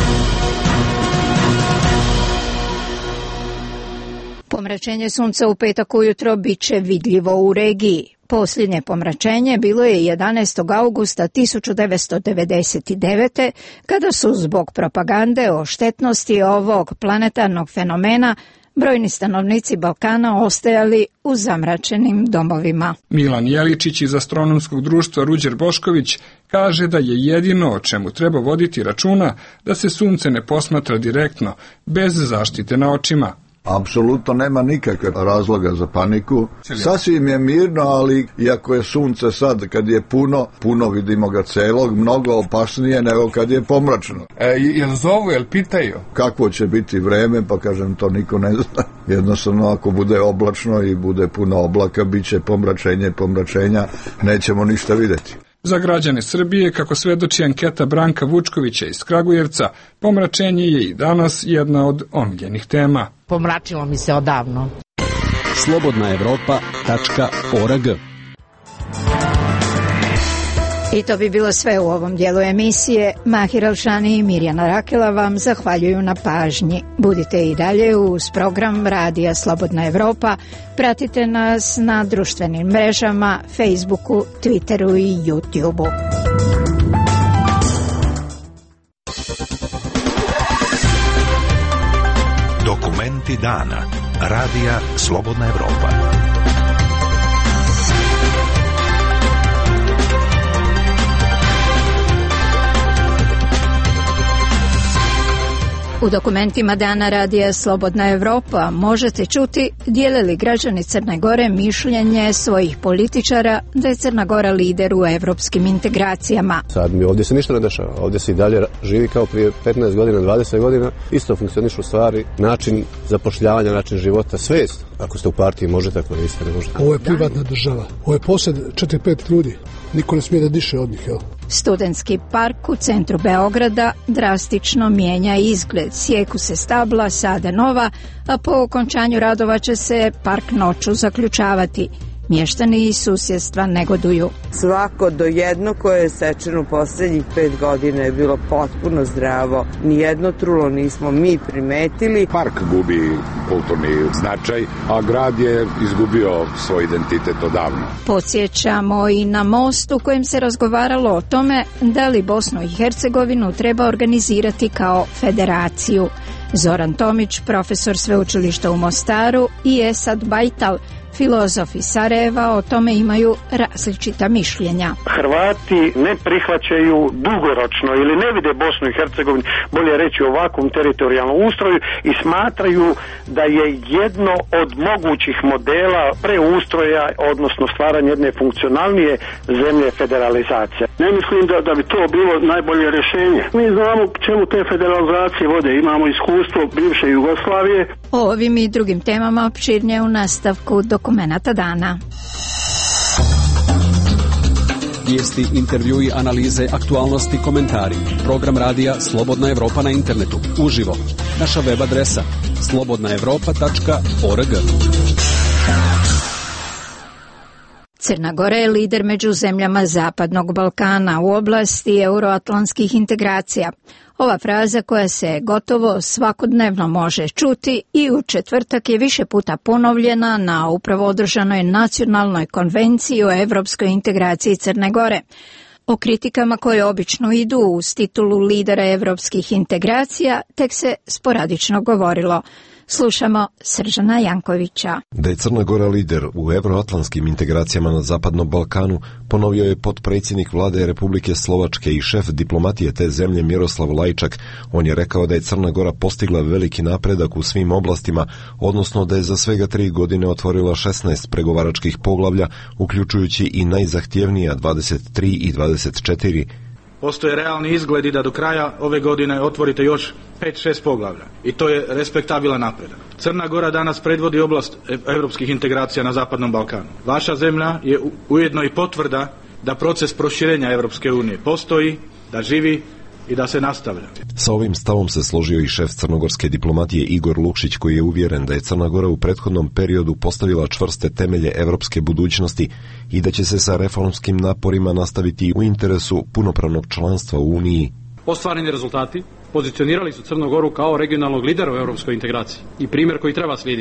Pomračenje sunca u petak ujutro bit će vidljivo u regiji. Posljednje pomračenje bilo je 11. augusta 1999. kada su zbog propagande o štetnosti ovog planetarnog fenomena brojni stanovnici Balkana ostajali u zamračenim domovima. Milan Jeličić iz Astronomskog društva Ruđer Bošković kaže da je jedino o čemu treba voditi računa da se sunce ne posmatra direktno, bez zaštite na očima. Apsolutno nema nikakve razloga za paniku. Sasvim je mirno, ali iako je sunce sad, kad je puno vidimo ga celog, mnogo opasnije nego kad je pomračno. Jel zovu, jel pitaju? Kakvo će biti vreme, pa kažem, to niko ne zna. Jednostavno, ako bude oblačno i bude puno oblaka, bit će pomračenja, nećemo ništa vidjeti. Za građane Srbije, kako svedoči anketa Branka Vučkovića iz Kragujevca, pomračenje je i danas jedna od omiljenih tema. Pomračilo mi se odavno. slobodnaevropa.org. I to bi bilo sve u ovom dijelu emisije. Mahir Alšani i Mirjana Rakela vam zahvaljuju na pažnji. Budite i dalje uz program Radija Slobodna Evropa. Pratite nas na društvenim mrežama, Facebooku, Twitteru i YouTubeu. Dokumenti dana. Radija Slobodna Evropa. U dokumentima dana Radija Slobodna Evropa možete čuti dijele li građani Crne Gore mišljenje svojih političara da je Crna Gora lider u evropskim integracijama. Sad mi ovdje se ništa ne dešava, ovdje se i dalje živi kao prije 15 godina, 20 godina, isto funkcionišu stvari, način zapošljavanja, način života, sve je isto. Ako ste u partiji možete, ako niste ne možete. Ovo je privatna država, ovo je posjed 4-5 ljudi, niko ne smije da diše od njih, jel? Studentski park u centru Beograda drastično mijenja izgled. Sjeku se stabla, sade nova, a po okončanju radova će se park noću zaključavati. Mještani iz susjedstva negoduju. Svako do jedno koje je sečeno posljednjih 5 godina je bilo potpuno zdravo. Nijedno trulo nismo mi primetili. Park gubi kulturni značaj, a grad je izgubio svoj identitet odavno. Podsjećamo i na most u kojem se razgovaralo o tome da li Bosnu i Hercegovinu treba organizirati kao federaciju. Zoran Tomić, profesor sveučilišta u Mostaru, i Esad Bajtal, filozof iz Sarajeva, o tome imaju različita mišljenja. Hrvati ne prihvaćaju dugoročno ili ne vide Bosnu i Hercegovinu, bolje reći, u ovakvom teritorijalnom ustroju i smatraju da je jedno od mogućih modela preustroja, odnosno stvaranje jedne funkcionalnije zemlje federalizacije. Ne mislim da bi to bilo najbolje rješenje. Mi znamo čemu te federalizacije vode, imamo iskustvo bivše Jugoslavije. O ovim i drugim temama opširnije u nastavku dokumenata dana. Vijesti, intervjui, analize, aktualnosti, komentari. Program radija Slobodna Evropa na internetu. Uživo. Naša web adresa slobodnaevropa.org. Crna Gora je lider među zemljama Zapadnog Balkana u oblasti euroatlantskih integracija. Ova fraza, koja se gotovo svakodnevno može čuti, i u četvrtak je više puta ponovljena na upravo održanoj nacionalnoj konvenciji o evropskoj integraciji Crne Gore. O kritikama koje obično idu uz titulu lidera evropskih integracija tek se sporadično govorilo. Slušamo Sržana Jankovića. Da je Crna Gora lider u euroatlantskim integracijama na Zapadnom Balkanu ponovio je potpredsjednik vlade Republike Slovačke i šef diplomatije te zemlje Miroslav Lajčak. On je rekao da je Crna Gora postigla veliki napredak u svim oblastima, odnosno da je za svega 3 godine otvorila 16 pregovaračkih poglavlja, uključujući i najzahtjevnija 23 i 24. Postoje realni izgledi da do kraja ove godine otvorite još 5-6 poglavlja i to je respektabilan napredak. Crna Gora danas predvodi oblast europskih integracija na Zapadnom Balkanu. Vaša zemlja je ujedno i potvrda da proces proširenja Europske unije postoji, da živi i da se nastavlja. Sa ovim stavom se složio i šef crnogorske diplomatije Igor Lukšić, koji je uvjeren da je Crna Gora u prethodnom periodu postavila čvrste temelje evropske budućnosti i da će se sa reformskim naporima nastaviti u interesu punopravnog članstva u Uniji. Ostvareni rezultati pozicionirali su Crnu Goru kao regionalnog lidera u europskoj integraciji i primjer koji treba slijediti.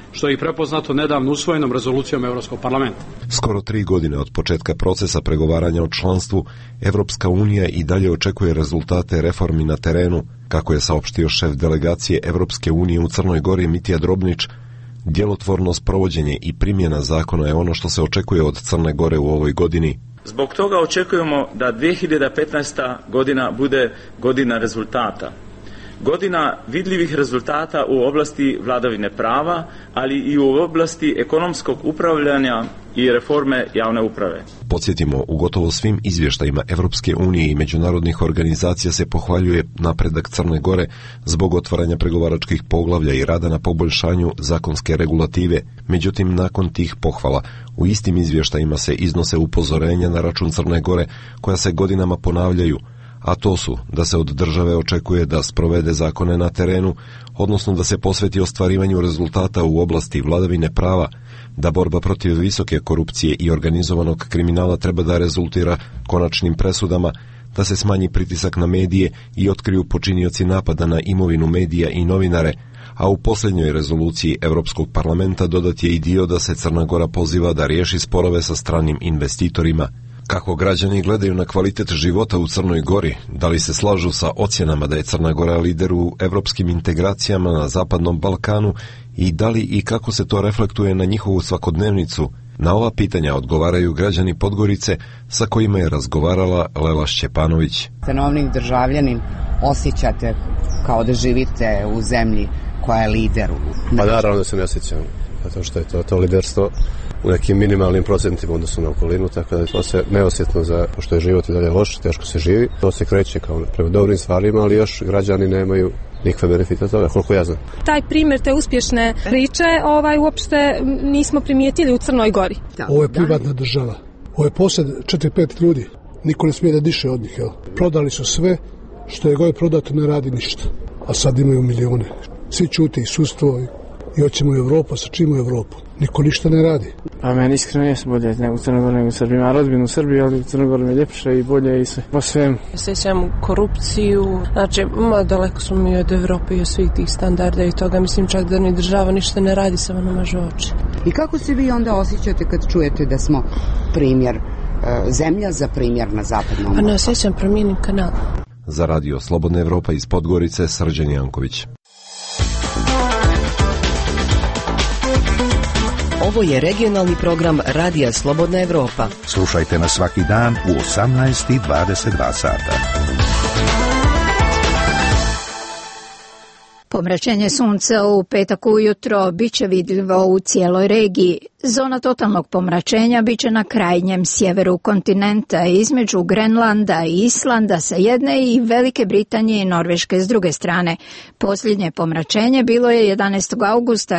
što je i prepoznato nedavno usvojenom rezolucijom Europskog parlamenta. Skoro 3 godine od početka procesa pregovaranja o članstvu, Evropska unija i dalje očekuje rezultate reformi na terenu, kako je saopštio šef delegacije Evropske unije u Crnoj Gori Mitja Drobnić. Djelotvorno sprovođenje i primjena zakona je ono što se očekuje od Crne Gore u ovoj godini. Zbog toga očekujemo da 2015. godina bude godina rezultata. Godina vidljivih rezultata u oblasti vladavine prava, ali i u oblasti ekonomskog upravljanja i reforme javne uprave. Podsjetimo, u gotovo svim izvještajima Evropske unije i međunarodnih organizacija se pohvaljuje napredak Crne Gore zbog otvaranja pregovaračkih poglavlja i rada na poboljšanju zakonske regulative. Međutim, nakon tih pohvala, u istim izvještajima se iznose upozorenja na račun Crne Gore koja se godinama ponavljaju, a to su da se od države očekuje da sprovede zakone na terenu, odnosno da se posveti ostvarivanju rezultata u oblasti vladavine prava, da borba protiv visoke korupcije i organizovanog kriminala treba da rezultira konačnim presudama, da se smanji pritisak na medije i otkriju počinioci napada na imovinu medija i novinare, a u posljednjoj rezoluciji Europskog parlamenta dodat je i dio da se Crna Gora poziva da riješi sporove sa stranim investitorima. Kako građani gledaju na kvalitet života u Crnoj Gori, da li se slažu sa ocjenama da je Crna Gora lider u evropskim integracijama na Zapadnom Balkanu i da li i kako se to reflektuje na njihovu svakodnevnicu, na ova pitanja odgovaraju građani Podgorice sa kojima je razgovarala Lela Šćepanović. Stanovnik državljanin osjećate kao da živite u zemlji koja je lider. Pa naravno da se ne osjećam, zato što je to liderstvo u nekim minimalnim procentima odnosno na okolinu, tako da je to se neosjetno pošto je život i dalje loš, teško se živi. To se kreće kao prema dobrim stvarima, ali još građani nemaju nikakve benefite od toga, koliko ja znam. Taj primjer te uspješne priče uopšte nismo primijetili u Crnoj Gori. Ovo je privatna država. Ovo je posjed 4-5 ljudi. Niko ne smije da diše od njih. Jel? Prodali su sve, što je gore prodato ne radi ništa. A sad imaju milijone. Svi čuti i sudstvo i hoćemo u Evropu, sa čim u Evropu. Niko ništa ne radi. A meni iskreno je bolje nego u Crnoj Gori, nego u Srbiji. Ima rodbinu u Srbiji, ali u Crnoj Gori mi je ljepše i bolje i sve. Po svemu. Sjećam korupciju, znači daleko smo mi od Evrope i od svih tih standarda i toga. Mislim čak da ni država ništa ne radi, samo ne može oči. I kako se vi onda osjećate kad čujete da smo primjer, zemlja za primjer na Zapadnom? Pa ne osjećam, promijenim kanal. Za radio Slobodna Evropa iz Podgorice, Srđan Janković. Ovo je regionalni program Radija Slobodna Evropa. Slušajte nas svaki dan u 18:22 sata. Pomračenje sunca u petak ujutro biće vidljivo u cijeloj regiji. Zona totalnog pomračenja biće na krajnjem sjeveru kontinenta između Grenlanda i Islanda sa jedne i Velike Britanije i Norveške s druge strane. Posljednje pomračenje bilo je 11. augusta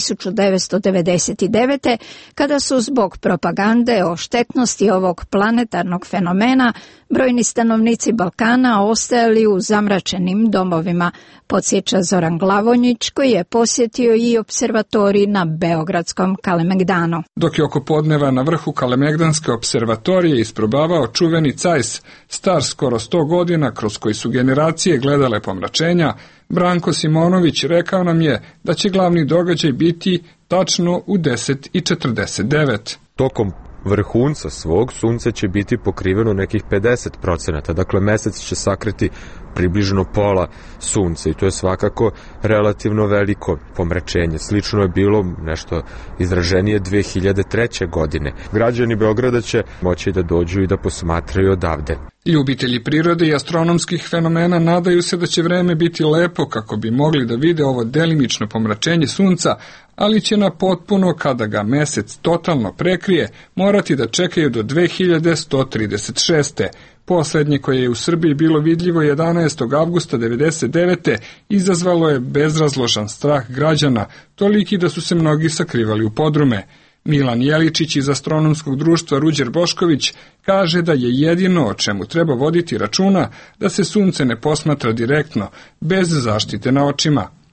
1999. kada su zbog propagande o štetnosti ovog planetarnog fenomena brojni stanovnici Balkana ostajali u zamračenim domovima, podsjeća Zoran Glavonjić koji je posjetio i observatorij na beogradskom Kalemegdanu. Dok je oko podneva na vrhu Kalemegdanske observatorije isprobavao čuveni cajs, star skoro 100 godina kroz koji su generacije gledale pomračenja, Branko Simonović rekao nam je da će glavni događaj biti tačno u 10:49. Tokom vrhunca svog sunce će biti pokriveno nekih 50%, dakle mesec će sakriti približno pola sunca i to je svakako relativno veliko pomračenje. Slično je bilo nešto izraženije 2003. godine. Građani Beograda će moći da dođu i da posmatraju odavde. Ljubitelji prirode i astronomskih fenomena nadaju se da će vreme biti lepo kako bi mogli da vide ovo delimično pomračenje sunca, ali će na potpuno, kada ga mesec totalno prekrije, morati da čekaju do 2136. Poslednje koje je u Srbiji bilo vidljivo 11. avgusta 1999. izazvalo je bezrazložan strah građana, toliki da su se mnogi sakrivali u podrume. Milan Jeličić iz astronomskog društva Ruđer Bošković kaže da je jedino o čemu treba voditi računa da se sunce ne posmatra direktno, bez zaštite na očima.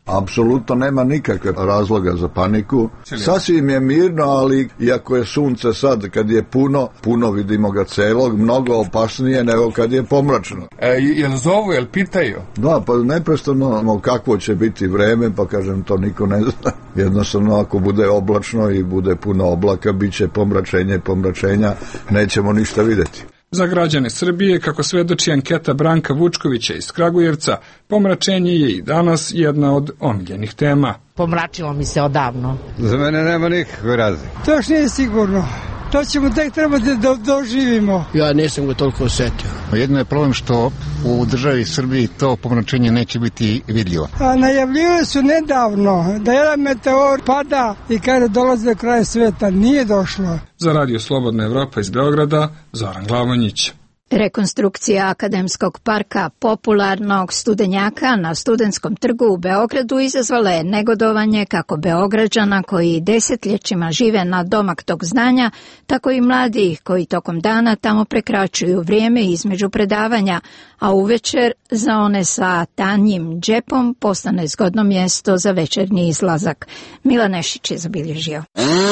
Apsolutno nema nikakve razloga za paniku. Sasvim je mirno, ali iako je sunce sad, kad je puno vidimo ga celog, mnogo opasnije nego kad je pomračno. Jel zovu, jel pitaju? Da, pa neprestano kakvo će biti vreme, pa kažem, to niko ne zna. Jednostavno, ako bude oblačno i bude puno oblaka, bit će pomračenja, nećemo ništa videti. Za građane Srbije, kako svedoči anketa Branka Vučkovića iz Kragujevca, pomračenje je i danas jedna od omiljenih tema. Pomračilo mi se odavno. Za mene nema nikakve razlike. To još nije sigurno. To ćemo tek trebati da doživimo. Ja nisam ga toliko osetio. Jedno je problem što u državi Srbiji to pomračenje neće biti vidljivo. A najavljivali su nedavno da jedan meteor pada i kada dolazi do kraja sveta. Nije došlo. Za Radio Slobodna Evropa iz Beograda, Zoran Glavonjić. Rekonstrukcija Akademskog parka popularnog studenjaka na Studentskom trgu u Beogradu izazvala je negodovanje kako Beograđana koji desetljećima žive na domak tog znanja, tako i mladih koji tokom dana tamo prekračuju vrijeme između predavanja, a uvečer za one sa tanjim džepom postane zgodno mjesto za večernji izlazak. Milan Nešić je zabilježio.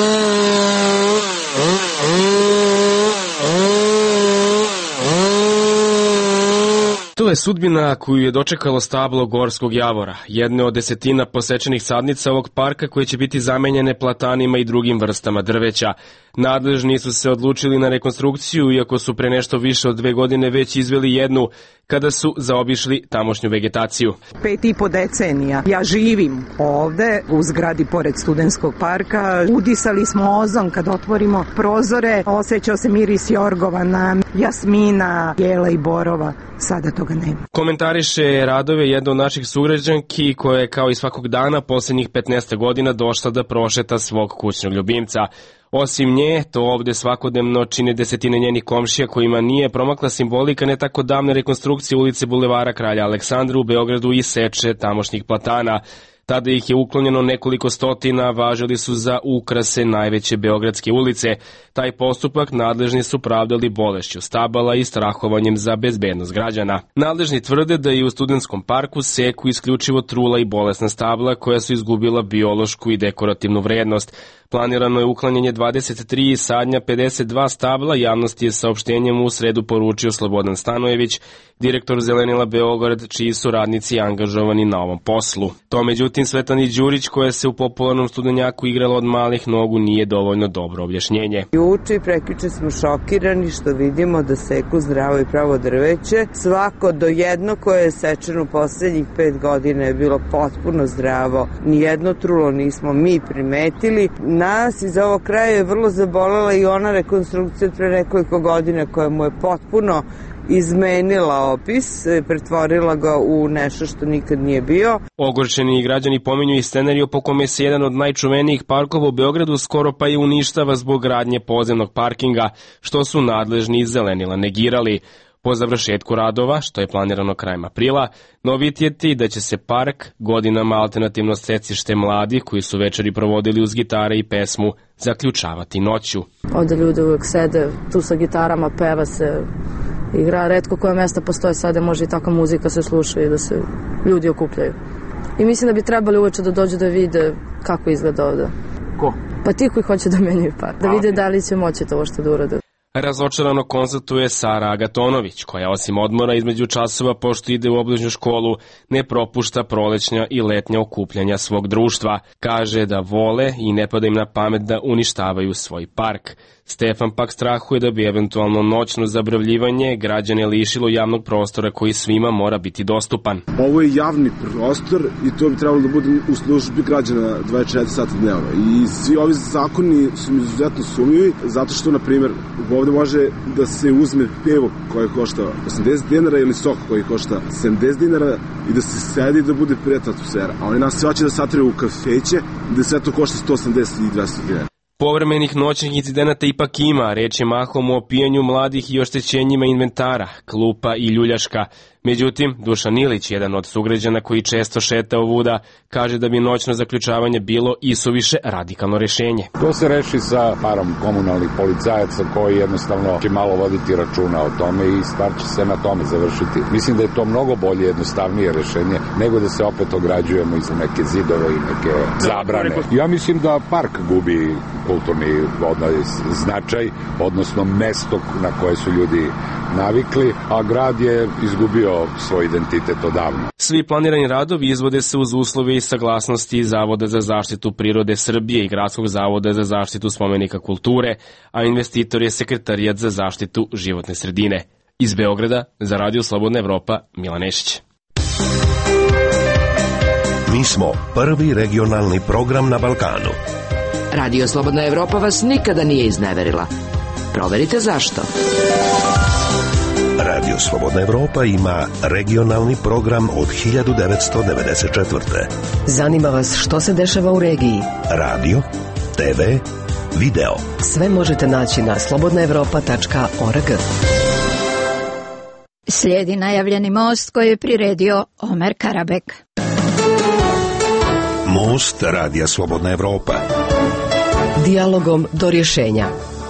To je sudbina koju je dočekalo stablo Gorskog javora, jedne od desetina posečenih sadnica ovog parka koje će biti zamenjene platanima i drugim vrstama drveća. Nadležni su se odlučili na rekonstrukciju, iako su pre nešto više od 2 godine već izveli jednu, kada su zaobišli tamošnju vegetaciju. 5,5 decenija ja živim ovde u zgradi pored Studentskog parka. Udisali smo ozon kad otvorimo prozore, osjećao se miris jorgovana, jasmina, jela i borova. Sada toga nema. Komentariše radove jedna od naših sugrađanki koja je kao i svakog dana posljednjih 15 godina došla da prošeta svog kućnog ljubimca. Osim nje, to ovde svakodnevno čine desetine njenih komšija kojima nije promakla simbolika ne tako davne rekonstrukcije ulice Bulevara Kralja Aleksandra u Beogradu i seče tamošnjih platana. Tada ih je uklonjeno nekoliko stotina, važili su za ukrase najveće beogradske ulice. Taj postupak nadležni su pravdali bolešću stabala i strahovanjem za bezbednost građana. Nadležni tvrde da je u Studentskom parku seku isključivo trula i bolesna stabla koja su izgubila biološku i dekorativnu vrednost. Planirano je uklanjanje 23 i sadnja 52 stabla, javnosti je saopštenjem u sredu poručio Slobodan Stanojević, direktor Zelenila Beograd, čiji su radnici angažovani na ovom poslu. To međutim Svetlani Đurić, koja se u popularnom studenjaku igrala od malih nogu, nije dovoljno dobro objašnjenje. Juče i prekjuče smo šokirani što vidimo da seku zdravo i pravo drveće. Svako do jedno koje je sečeno poslednjih 5 godina je bilo potpuno zdravo. Nijedno trulo nismo mi primetili. Nas iz ovog kraja je vrlo zabolela i ona rekonstrukcija pre nekoliko godina koja mu je potpuno izmenila opis, pretvorila ga u nešto što nikad nije bio. Ogorčeni građani pominju i scenariju po kome se jedan od najčuvenijih parkova u Beogradu skoro pa i uništava zbog gradnje podzemnog parkinga, što su nadležni iz Zelenila negirali. Po završetku radova, što je planirano krajem aprila, novitet je da će se park godinama alternativno stecište mladih koji su večeri provodili uz gitare i pesmu zaključavati noću. Ovde ljudi uvek sede tu sa gitarama, peva se, igra, retko koja mesta postoje sada, može i takva muzika se sluša i da se ljudi okupljaju. I mislim da bi trebali uveče da dođu da vide kako izgleda ovde. Ko? Pa ti koji hoće da menjaju park, da vide da li će moći to što da urade. Razočarano konstatuje Sara Agatonović, koja osim odmora između časova pošto ide u obližnju školu, ne propušta prolećnja i letnja okupljanja svog društva. Kaže da vole i ne pada im na pamet da uništavaju svoj park. Stefan pak strahuje da bi eventualno noćno zabravljivanje građane lišilo javnog prostora koji svima mora biti dostupan. Ovo je javni prostor i to bi trebalo da bude u službi građana 24 sata dnevno. I svi ovi zakoni su izuzetno sumnjivi, zato što, na primjer, ovde može da se uzme pivo koje košta 80 dinara ili sok koji košta 70 dinara i da se sedi i da bude prijatna atmosfera. A oni nas sve hoće da satraju u kafeće gde sve to košta 180 i 200 dinara. Povremenih noćnih incidenata ipak ima, reč je mahom o opijanju mladih i oštećenjima inventara, klupa i ljuljaška. Međutim, Dušan Ilić, jedan od sugrađana koji često šeta ovuda, kaže da bi noćno zaključavanje bilo isuviše radikalno rješenje. To se reši sa parom komunalnih policajaca koji jednostavno će malo voditi računa o tome i stvar će se na tome završiti. Mislim da je to mnogo bolje, jednostavnije rješenje nego da se opet ograđujemo iz neke zidove i neke zabrane. Ja mislim da park gubi kulturni značaj, odnosno mesto na koje su ljudi navikli, a grad je izgubio svoj identitet odavno. Svi planirani radovi izvode se uz uslove i saglasnosti Zavoda za zaštitu prirode Srbije i Gradskog zavoda za zaštitu spomenika kulture, a investitor je Sekretarijat za zaštitu životne sredine. Iz Beograda, za Radio Slobodna Evropa, Milan Nešić. Mi smo prvi regionalni program na Balkanu. Radio Slobodna Evropa vas nikada nije izneverila. Proverite zašto. Radio Slobodna Evropa ima regionalni program od 1994. Zanima vas što se dešava u regiji? Radio, TV, video. Sve možete naći na slobodnaevropa.org. Slijedi najavljeni most koji je priredio Omer Karabek. Most Radija Slobodna Evropa. Dijalogom do rješenja.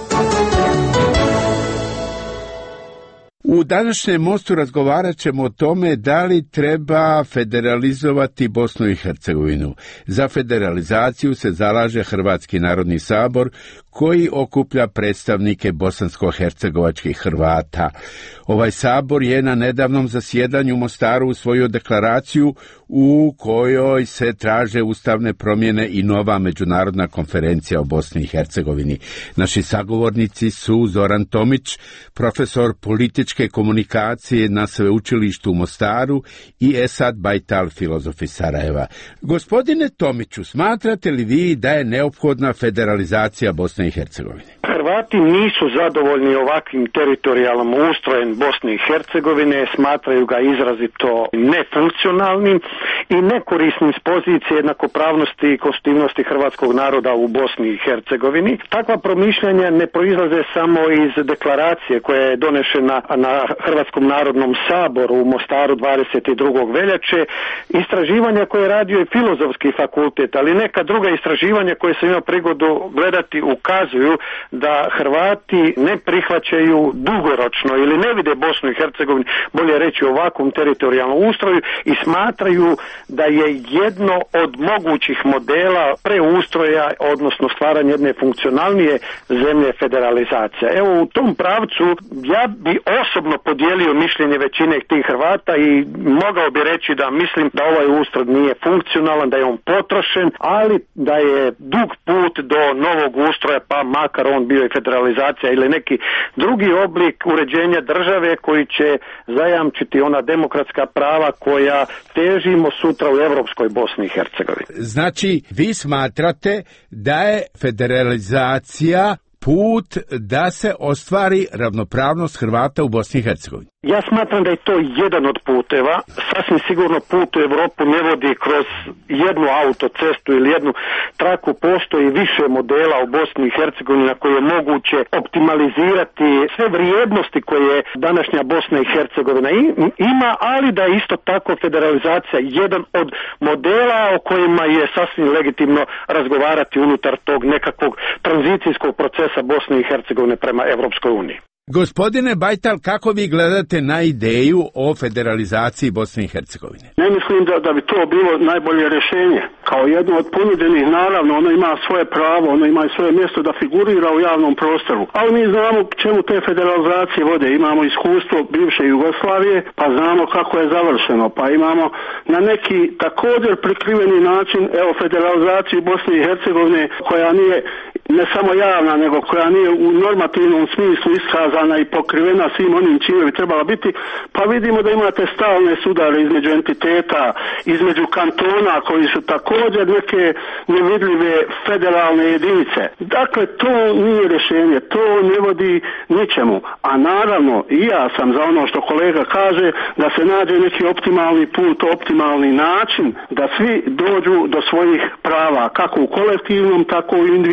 U današnjem mostu razgovarat ćemo o tome da li treba federalizovati Bosnu i Hercegovinu. Za federalizaciju se zalaže Hrvatski narodni sabor koji okuplja predstavnike bosansko-hercegovačkih Hrvata. Ovaj sabor je na nedavnom zasjedanju u Mostaru usvojio deklaraciju u kojoj se traže ustavne promjene i nova međunarodna konferencija o Bosni i Hercegovini. Naši sagovornici su Zoran Tomić, profesor političke komunikacije na Sveučilištu u Mostaru, i Esad Bajtal, filozof iz Sarajeva. Gospodine Tomiću, smatrate li vi da je neophodna federalizacija Bosne i Hercegovine? Hrvati nisu zadovoljni ovakvim teritorijalnom ustrojem Bosne i Hercegovine, smatraju ga izrazito nefunkcionalnim i nekorisnim s pozicije jednakopravnosti i konstitutivnosti hrvatskog naroda u Bosni i Hercegovini. Takva promišljanja ne proizlaze samo iz deklaracije koja je donešena na Hrvatskom narodnom saboru u Mostaru 22. veljače, istraživanja koje je radio i Filozofski fakultet, ali neka druga istraživanja koje sam imao prigodu gledati ukazuju da Hrvati ne prihvaćaju dugoročno ili ne vide Bosnu i Hercegovinu, bolje reći, ovakvom teritorijalnom ustroju i smatraju da je jedno od mogućih modela preustroja, odnosno stvaranja jedne funkcionalnije zemlje, federalizacija. Evo, u tom pravcu ja bi osobno podijelio mišljenje većine tih Hrvata i mogao bi reći da mislim da ovaj ustroj nije funkcionalan, da je on potrošen, ali da je dug put do novog ustroja, pa makar on bio i federalizacija ili neki drugi oblik uređenja države koji će zajamčiti ona demokratska prava koja težimo sutra u evropskoj Bosni i Hercegovini. Znači, vi smatrate da je federalizacija put da se ostvari ravnopravnost Hrvata u Bosni i Hercegovini? Ja smatram da je to jedan od puteva. Sasvim sigurno put u Evropu ne vodi kroz jednu autocestu ili jednu traku. Postoji više modela u Bosni i Hercegovini na koje je moguće optimalizirati sve vrijednosti koje današnja Bosna i Hercegovina ima, ali da je isto tako federalizacija jedan od modela o kojima je sasvim legitimno razgovarati unutar tog nekakvog tranzicijskog procesa Bosne i Hercegovine prema Evropskoj uniji. Gospodine Bajtal, kako vi gledate na ideju o federalizaciji Bosne i Hercegovine? Ne mislim da bi to bilo najbolje rješenje. Kao jedno od ponuđenih, naravno, ono ima svoje pravo, ono ima i svoje mjesto da figurira u javnom prostoru. Ali mi znamo čemu te federalizacije vode. Imamo iskustvo bivše Jugoslavije, pa znamo kako je završeno. Pa imamo na neki također prikriveni način, evo, federalizaciju Bosne i Hercegovine, koja nije ne samo javna, nego koja nije u normativnom smislu iskazana i pokrivena svim onim čime bi trebala biti, pa vidimo da imate stalne sudare između entiteta, između kantona koji su također neke nevidljive federalne jedinice. Dakle, to nije rješenje, to ne vodi ničemu. A naravno, i ja sam za ono što kolega kaže, da se nađe neki optimalni put, optimalni način, da svi dođu do svojih prava, kako u kolektivnom, tako i u individualnom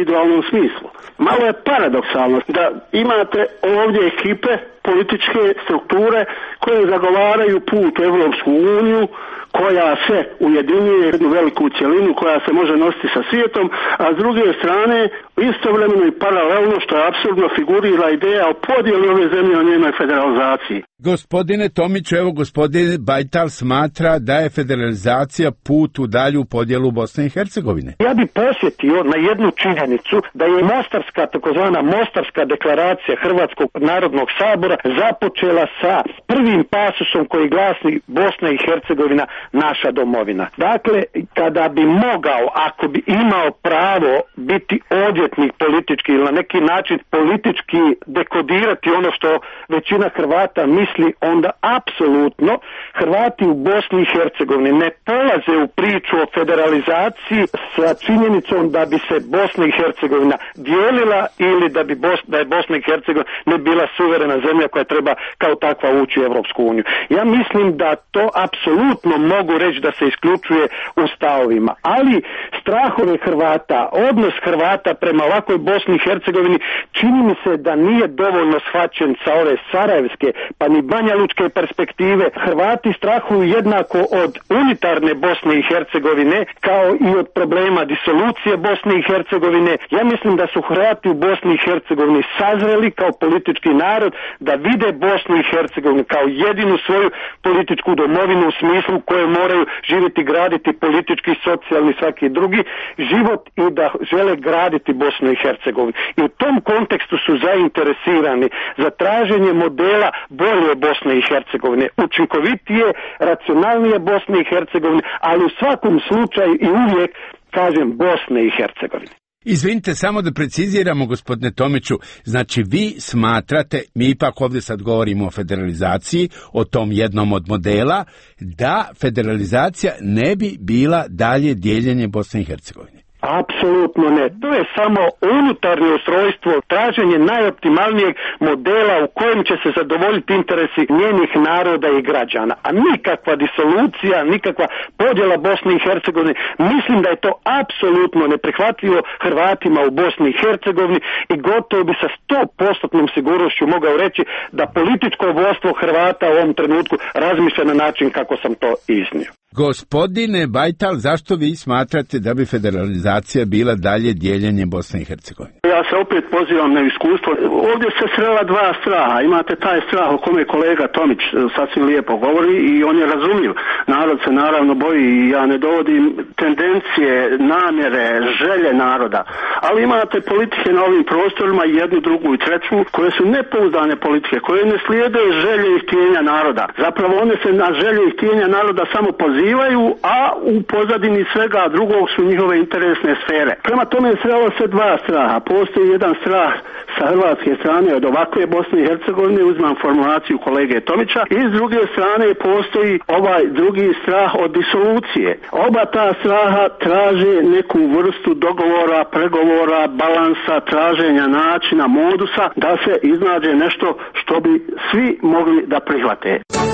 smislu. Malo je paradoksalno da imate ovdje ekipe, političke strukture koje zagovaraju put u Europsku uniju, koja se ujedinjuje jednu veliku cjelinu koja se može nositi sa svijetom, a s druge strane istovremeno i paralelno, što je apsurdno, figurira ideja o podjeli ove zemlje o njenoj federalizaciji. Gospodine Tomiću, evo gospodin Bajtal smatra da je federalizacija put u dalju podjelu Bosne i Hercegovine. Ja bih posjetio na jednu činjenicu da je Mostarska, takozvana Mostarska deklaracija Hrvatskog narodnog sabora započela sa prvim pasusom koji glasi Bosna i Hercegovina naša domovina. Dakle, kada bi mogao, ako bi imao pravo biti odvjetnik politički ili na neki način politički dekodirati ono što većina Hrvata misli, onda apsolutno Hrvati u Bosni i Hercegovini ne polaze u priču o federalizaciji sa činjenicom da bi se Bosna i Hercegovina dijelila ili da je Bosna i Hercegovina ne bila suverena zemlja koja treba kao takva ući u Europsku uniju. Ja mislim da to apsolutno mogu reći da se isključuje u stavovima, ali strahove Hrvata, odnos Hrvata prema ovakvoj Bosni i Hercegovini čini mi se da nije dovoljno shvaćen sa ove sarajevske pa ni banjalučke perspektive. Hrvati strahuju jednako od unitarne Bosne i Hercegovine kao i od problema disolucije Bosne i Hercegovine. Ja mislim da su Hrvati u Bosni i Hercegovini sazreli kao politički narod da vide Bosnu i Hercegovinu kao jedinu svoju političku domovinu u smislu koje moraju živjeti, graditi politički, socijalni, svaki drugi život i da žele graditi Bosnu i Hercegovinu. I u tom kontekstu su zainteresirani za traženje modela bolje Bosne i Hercegovine, učinkovitije, racionalnije Bosne i Hercegovine, ali u svakom slučaju i uvijek kažem Bosne i Hercegovine. Izvinite, samo da preciziramo, gospodine Tomiću, znači vi smatrate, mi ipak ovdje sad govorimo o federalizaciji, o tom jednom od modela, da federalizacija ne bi bila dalje dijeljenje Bosne i Hercegovine. Apsolutno ne. To je samo unutarnje ustrojstvo, traženje najoptimalnijeg modela u kojem će se zadovoljiti interesi njenih naroda i građana. A nikakva disolucija, nikakva podjela Bosne i Hercegovine, mislim da je to apsolutno neprihvatljivo Hrvatima u Bosni i Hercegovini i gotovo bi sa 100% sigurnošću mogao reći da političko vodstvo Hrvata u ovom trenutku razmišlja na način kako sam to iznio. Gospodine Bajtal, zašto vi smatrate da bi federalizacija bila dalje dijeljenje Bosne i Hercegovine? Ja se opet pozivam na iskustvo. Ovdje se srela dva straha. Imate taj strah o kome kolega Tomić sasvim lijepo govori i on je razumljiv. Narod se naravno boji i ja ne dovodim tendencije, namjere, želje naroda. Ali imate politike na ovim prostorima, jednu, drugu i treću, koje su nepouzdane politike, koje ne slijede želje i htjenja naroda. Zapravo one se na želje i htjenja naroda samo pozivaju, a u pozadini svega drugog su njihove interesne sfere. Prema tome srelo se dva straha. Postoji jedan strah sa hrvatske strane od ovakve Bosne i Hercegovine, uzmam formulaciju kolege Tomića, i s druge strane postoji ovaj drugi strah od disolucije. Oba ta straha traže neku vrstu dogovora, pregovora, balansa, traženja načina, modusa da se iznađe nešto što bi svi mogli da prihvate.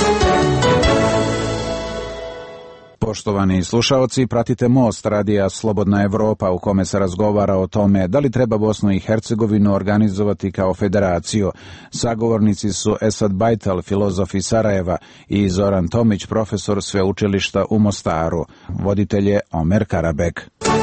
Poštovani slušaoci, pratite Most radija Slobodna Evropa u kome se razgovara o tome da li treba Bosnu i Hercegovinu organizovati kao federaciju. Sagovornici su Esad Bajtal, filozof iz Sarajeva, i Zoran Tomić, profesor sveučilišta u Mostaru. Voditelj je Omer Karabek.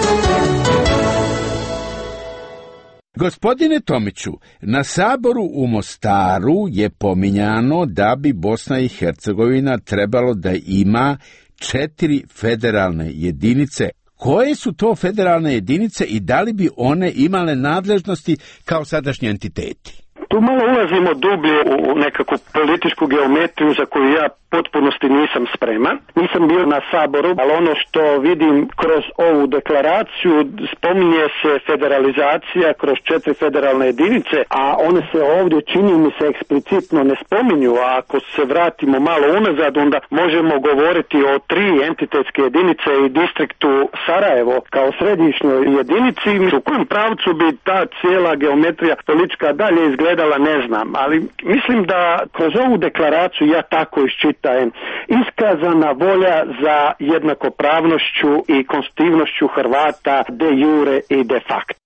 Gospodine Tomiću, na saboru u Mostaru je pominjano da bi Bosna i Hercegovina trebalo da ima 4 federalne jedinice. Koje su to federalne jedinice i da li bi one imale nadležnosti kao sadašnji entiteti? Tu malo ulazimo dublje u nekakvu političku geometriju za koju ja potpunosti nisam spreman. Nisam bio na saboru, ali ono što vidim kroz ovu deklaraciju, spominje se federalizacija kroz 4 federalne jedinice, a one se ovdje, čini mi se, eksplicitno ne spominju, a ako se vratimo malo unazad, onda možemo govoriti o 3 entitetske jedinice i distriktu Sarajevo kao središnjoj jedinici. U kojem pravcu bi ta cijela geometrija politička dalje izgledala, ne znam, ali mislim da kroz ovu deklaraciju ja tako iščitavam iskazana volja za jednakopravnošću i konstitutivnošću Hrvata de jure i de facto.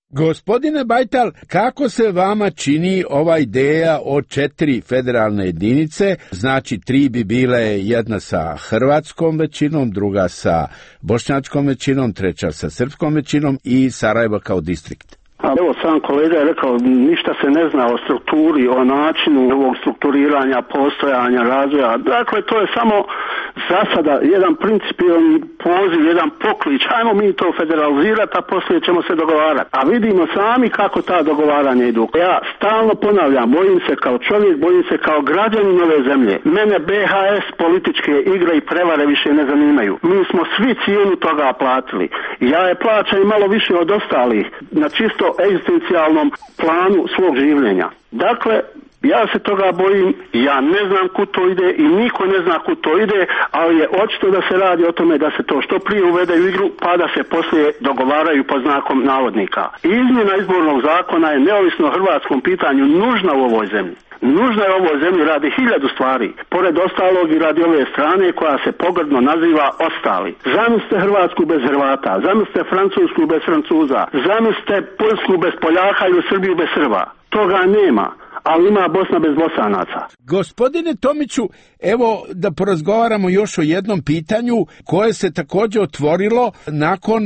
Gospodine Bajtal, kako se vama čini ova ideja o 4 federalne jedinice, znači 3 bi bile, jedna sa hrvatskom većinom, druga sa bošnjačkom većinom, treća sa srpskom većinom i Sarajevo kao distrikt? Evo, sam kolega je rekao, ništa se ne zna o strukturi, o načinu ovog strukturiranja, postojanja, razvoja. Dakle, to je samo za sada jedan principijalni poziv, jedan poklič. Hajmo mi to federalizirati, a poslije ćemo se dogovarati. A vidimo sami kako ta dogovaranja idu. Ja stalno ponavljam, bojim se kao čovjek, bojim se kao građanin ove zemlje. Mene BHS političke igre i prevare više ne zanimaju. Mi smo svi cijenu toga platili. Ja je plaćam i malo više od ostalih na čisto egzistencijalnom planu svog življenja. Dakle, ja se toga bojim, ja ne znam kud to ide i niko ne zna kud to ide, ali je očito da se radi o tome da se to što prije uvede u igru, pa da se poslije dogovaraju pod znakom navodnika. Izmjena izbornog zakona je neovisno o hrvatskom pitanju nužna u ovoj zemlji. Nužna je u ovoj zemlji radi 1000 stvari, pored ostalog i radi ove strane koja se pogrdno naziva ostali. Zamislite Hrvatsku bez Hrvata, zamislite Francusku bez Francuza, zamislite Poljsku bez Poljaka ili Srbiju bez Srba. Toga nema, ali ima Bosna bez Bosanaca. Gospodine Tomiću, evo da porazgovaramo još o jednom pitanju koje se također otvorilo nakon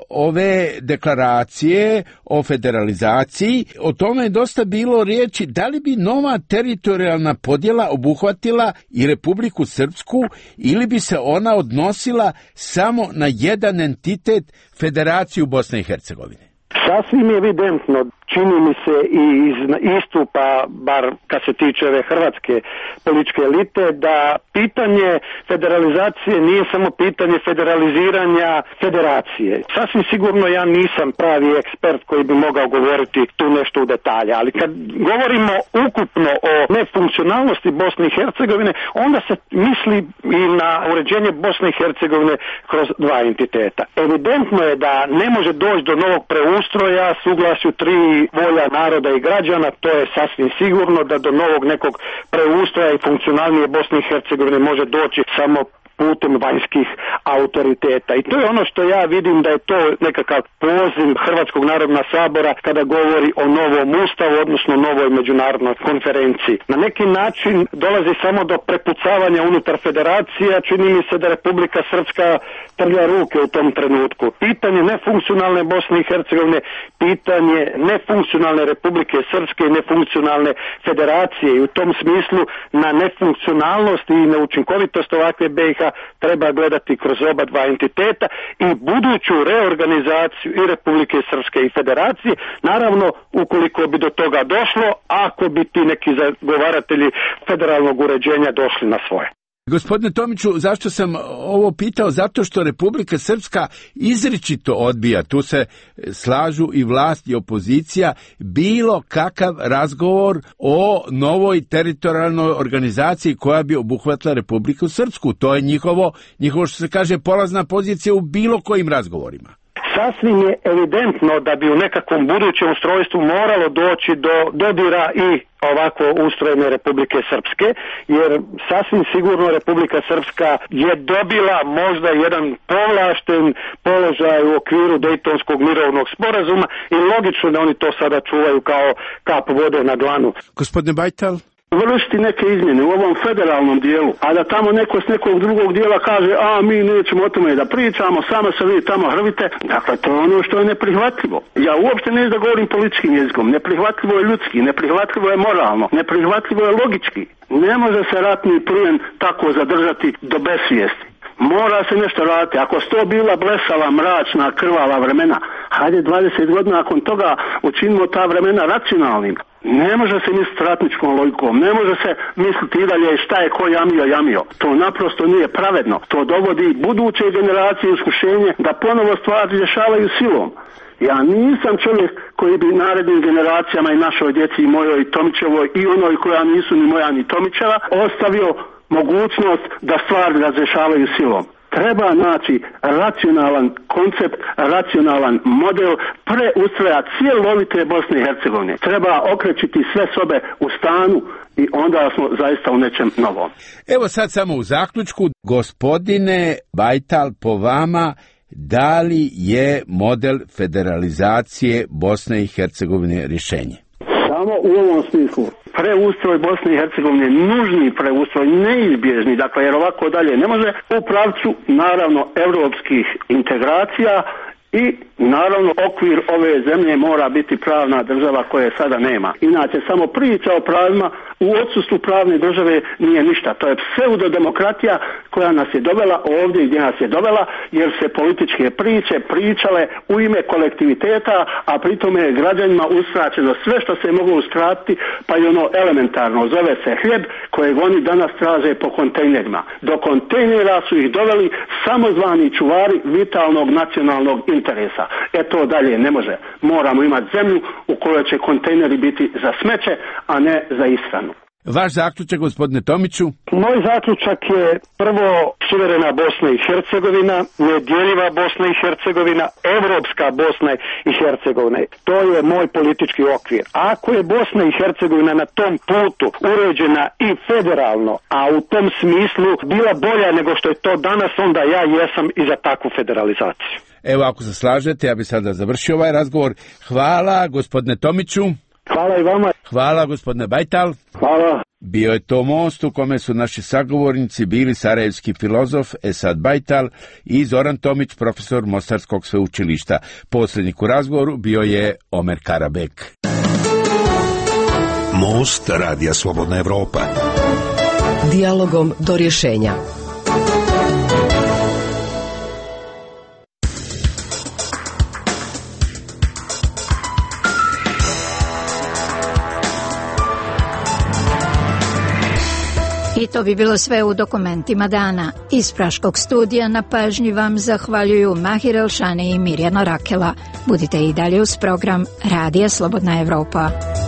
ove deklaracije o federalizaciji. O tome je dosta bilo riječi, da li bi nova teritorijalna podjela obuhvatila i Republiku Srpsku ili bi se ona odnosila samo na jedan entitet, Federaciju Bosne i Hercegovine? Sasvim je evidentno, čini mi se i iz istupa, bar kad se tiče ove hrvatske političke elite, da pitanje federalizacije nije samo pitanje federaliziranja federacije. Sasvim sigurno ja nisam pravi ekspert koji bi mogao govoriti tu nešto u detalje, ali kad govorimo ukupno o nefunkcionalnosti Bosne i Hercegovine, onda se misli i na uređenje Bosne i Hercegovine kroz 2 entiteta. Evidentno je da ne može doći do novog preustroja, suglasju 3 volja naroda i građana, to je sasvim sigurno da do novog nekog preustroja i funkcionalnije Bosne i Hercegovine može doći samo putem vanjskih autoriteta. I to je ono što ja vidim da je to nekakav poziv Hrvatskog narodnog sabora kada govori o novom ustavu, odnosno novoj međunarodnoj konferenciji. Na neki način dolazi samo do prepucavanja unutar federacija, čini mi se da Republika Srpska trlja ruke u tom trenutku. Pitanje nefunkcionalne Bosne i Hercegovine, pitanje nefunkcionalne Republike Srpske i nefunkcionalne federacije, i u tom smislu na nefunkcionalnost i neučinkovitost ovakve BiH treba gledati kroz oba 2 entiteta i buduću reorganizaciju i Republike Srpske i federacije, naravno ukoliko bi do toga došlo, ako bi ti neki zagovaratelji federalnog uređenja došli na svoje. Gospodine Tomiću, zašto sam ovo pitao? Zato što Republika Srpska izričito odbija, tu se slažu i vlast i opozicija, bilo kakav razgovor o novoj teritorijalnoj organizaciji koja bi obuhvatila Republiku Srpsku. To je njihovo što se kaže polazna pozicija u bilo kojim razgovorima. Sasvim je evidentno da bi u nekakvom budućem ustrojstvu moralo doći do dodira i ovako ustrojene Republike Srpske, jer sasvim sigurno Republika Srpska je dobila možda jedan povlašten položaj u okviru Dejtonskog mirovnog sporazuma i logično da oni to sada čuvaju kao kap vode na dlanu. Gospodine Bajtal? Vršiti neke izmjene u ovom federalnom dijelu, a da tamo neko s nekog drugog dijela kaže, a mi nećemo o tome da pričamo, samo se vi tamo hrvite. Dakle, to je ono što je neprihvatljivo. Ja uopšte ne da govorim političkim jezikom. Neprihvatljivo je ljudski, neprihvatljivo je moralno, neprihvatljivo je logički. Ne može se ratni plijen tako zadržati do besvijesti. Mora se nešto raditi. Ako su to bila blesava, mračna, krvava vremena, hajde 20 godina nakon toga učinimo ta vremena racionalnim. Ne može se misliti ratničkom logikom, ne može se misliti i dalje šta je ko jamio. To naprosto nije pravedno. To dovodi buduće generacije iskušenje da ponovo stvari rješavaju silom. Ja nisam čovjek koji bi narednim generacijama i našoj djeci i mojoj i Tomićevoj i onoj koja nisu ni moja ni Tomićeva ostavio mogućnost da stvari razrješavaju silom. Treba naći racionalan koncept, racionalan model preustroja cjelovite Bosne i Hercegovine. Treba okrećiti sve sobe u stanu i onda smo zaista u nečem novom. Evo sad samo u zaključku, gospodine Bajtal, po vama Da li je model federalizacije Bosne i Hercegovine rješenje? Samo u ovom smislu. Preustroj Bosne i Hercegovine, nužni preustroj, neizbježni, dakle jer ovako dalje ne može, u pravcu naravno evropskih integracija i naravno okvir ove zemlje mora biti pravna država koje sada nema. Inače samo priča o pravima u odsustvu pravne države nije ništa. To je pseudodemokratija koja nas je dovela ovdje gdje nas je dovela, jer se političke priče pričale u ime kolektiviteta, a pritome je građanima uskraćeno sve što se moglo uskratiti, pa i ono elementarno zove se hljeb kojeg oni danas traže po kontejnerima. Do kontejnera su ih doveli samozvani čuvari vitalnog nacionalnog interesa. To dalje ne može. Moramo imati zemlju u kojoj će kontejneri biti za smeće, a ne za ishranu. Vaš zaključak, gospodine Tomiću? Moj zaključak je prvo suverena Bosna i Hercegovina, nedjeljiva Bosna i Hercegovina, evropska Bosna i Hercegovina. To je moj politički okvir. Ako je Bosna i Hercegovina na tom putu uređena i federalno, a u tom smislu bila bolja nego što je to danas, onda ja jesam i za takvu federalizaciju. Evo, ako se slažete, ja bih sada završio ovaj razgovor. Hvala, gospodine Tomiću. Hvala i vama. Hvala, gospodine Bajtal. Hvala. Bio je to most u kome su naši sagovornici bili sarajevski filozof Esad Bajtal i Zoran Tomić, profesor Mostarskog sveučilišta. Posrednik u razgovoru bio je Omer Karabek. Most Radija Slobodna Evropa. Dijalogom do rješenja. I to bi bilo sve u dokumentima dana. Iz Praškog studija na pažnji vam zahvaljuju Mahir Elšani i Mirjana Rakela. Budite i dalje uz program Radija Slobodna Evropa.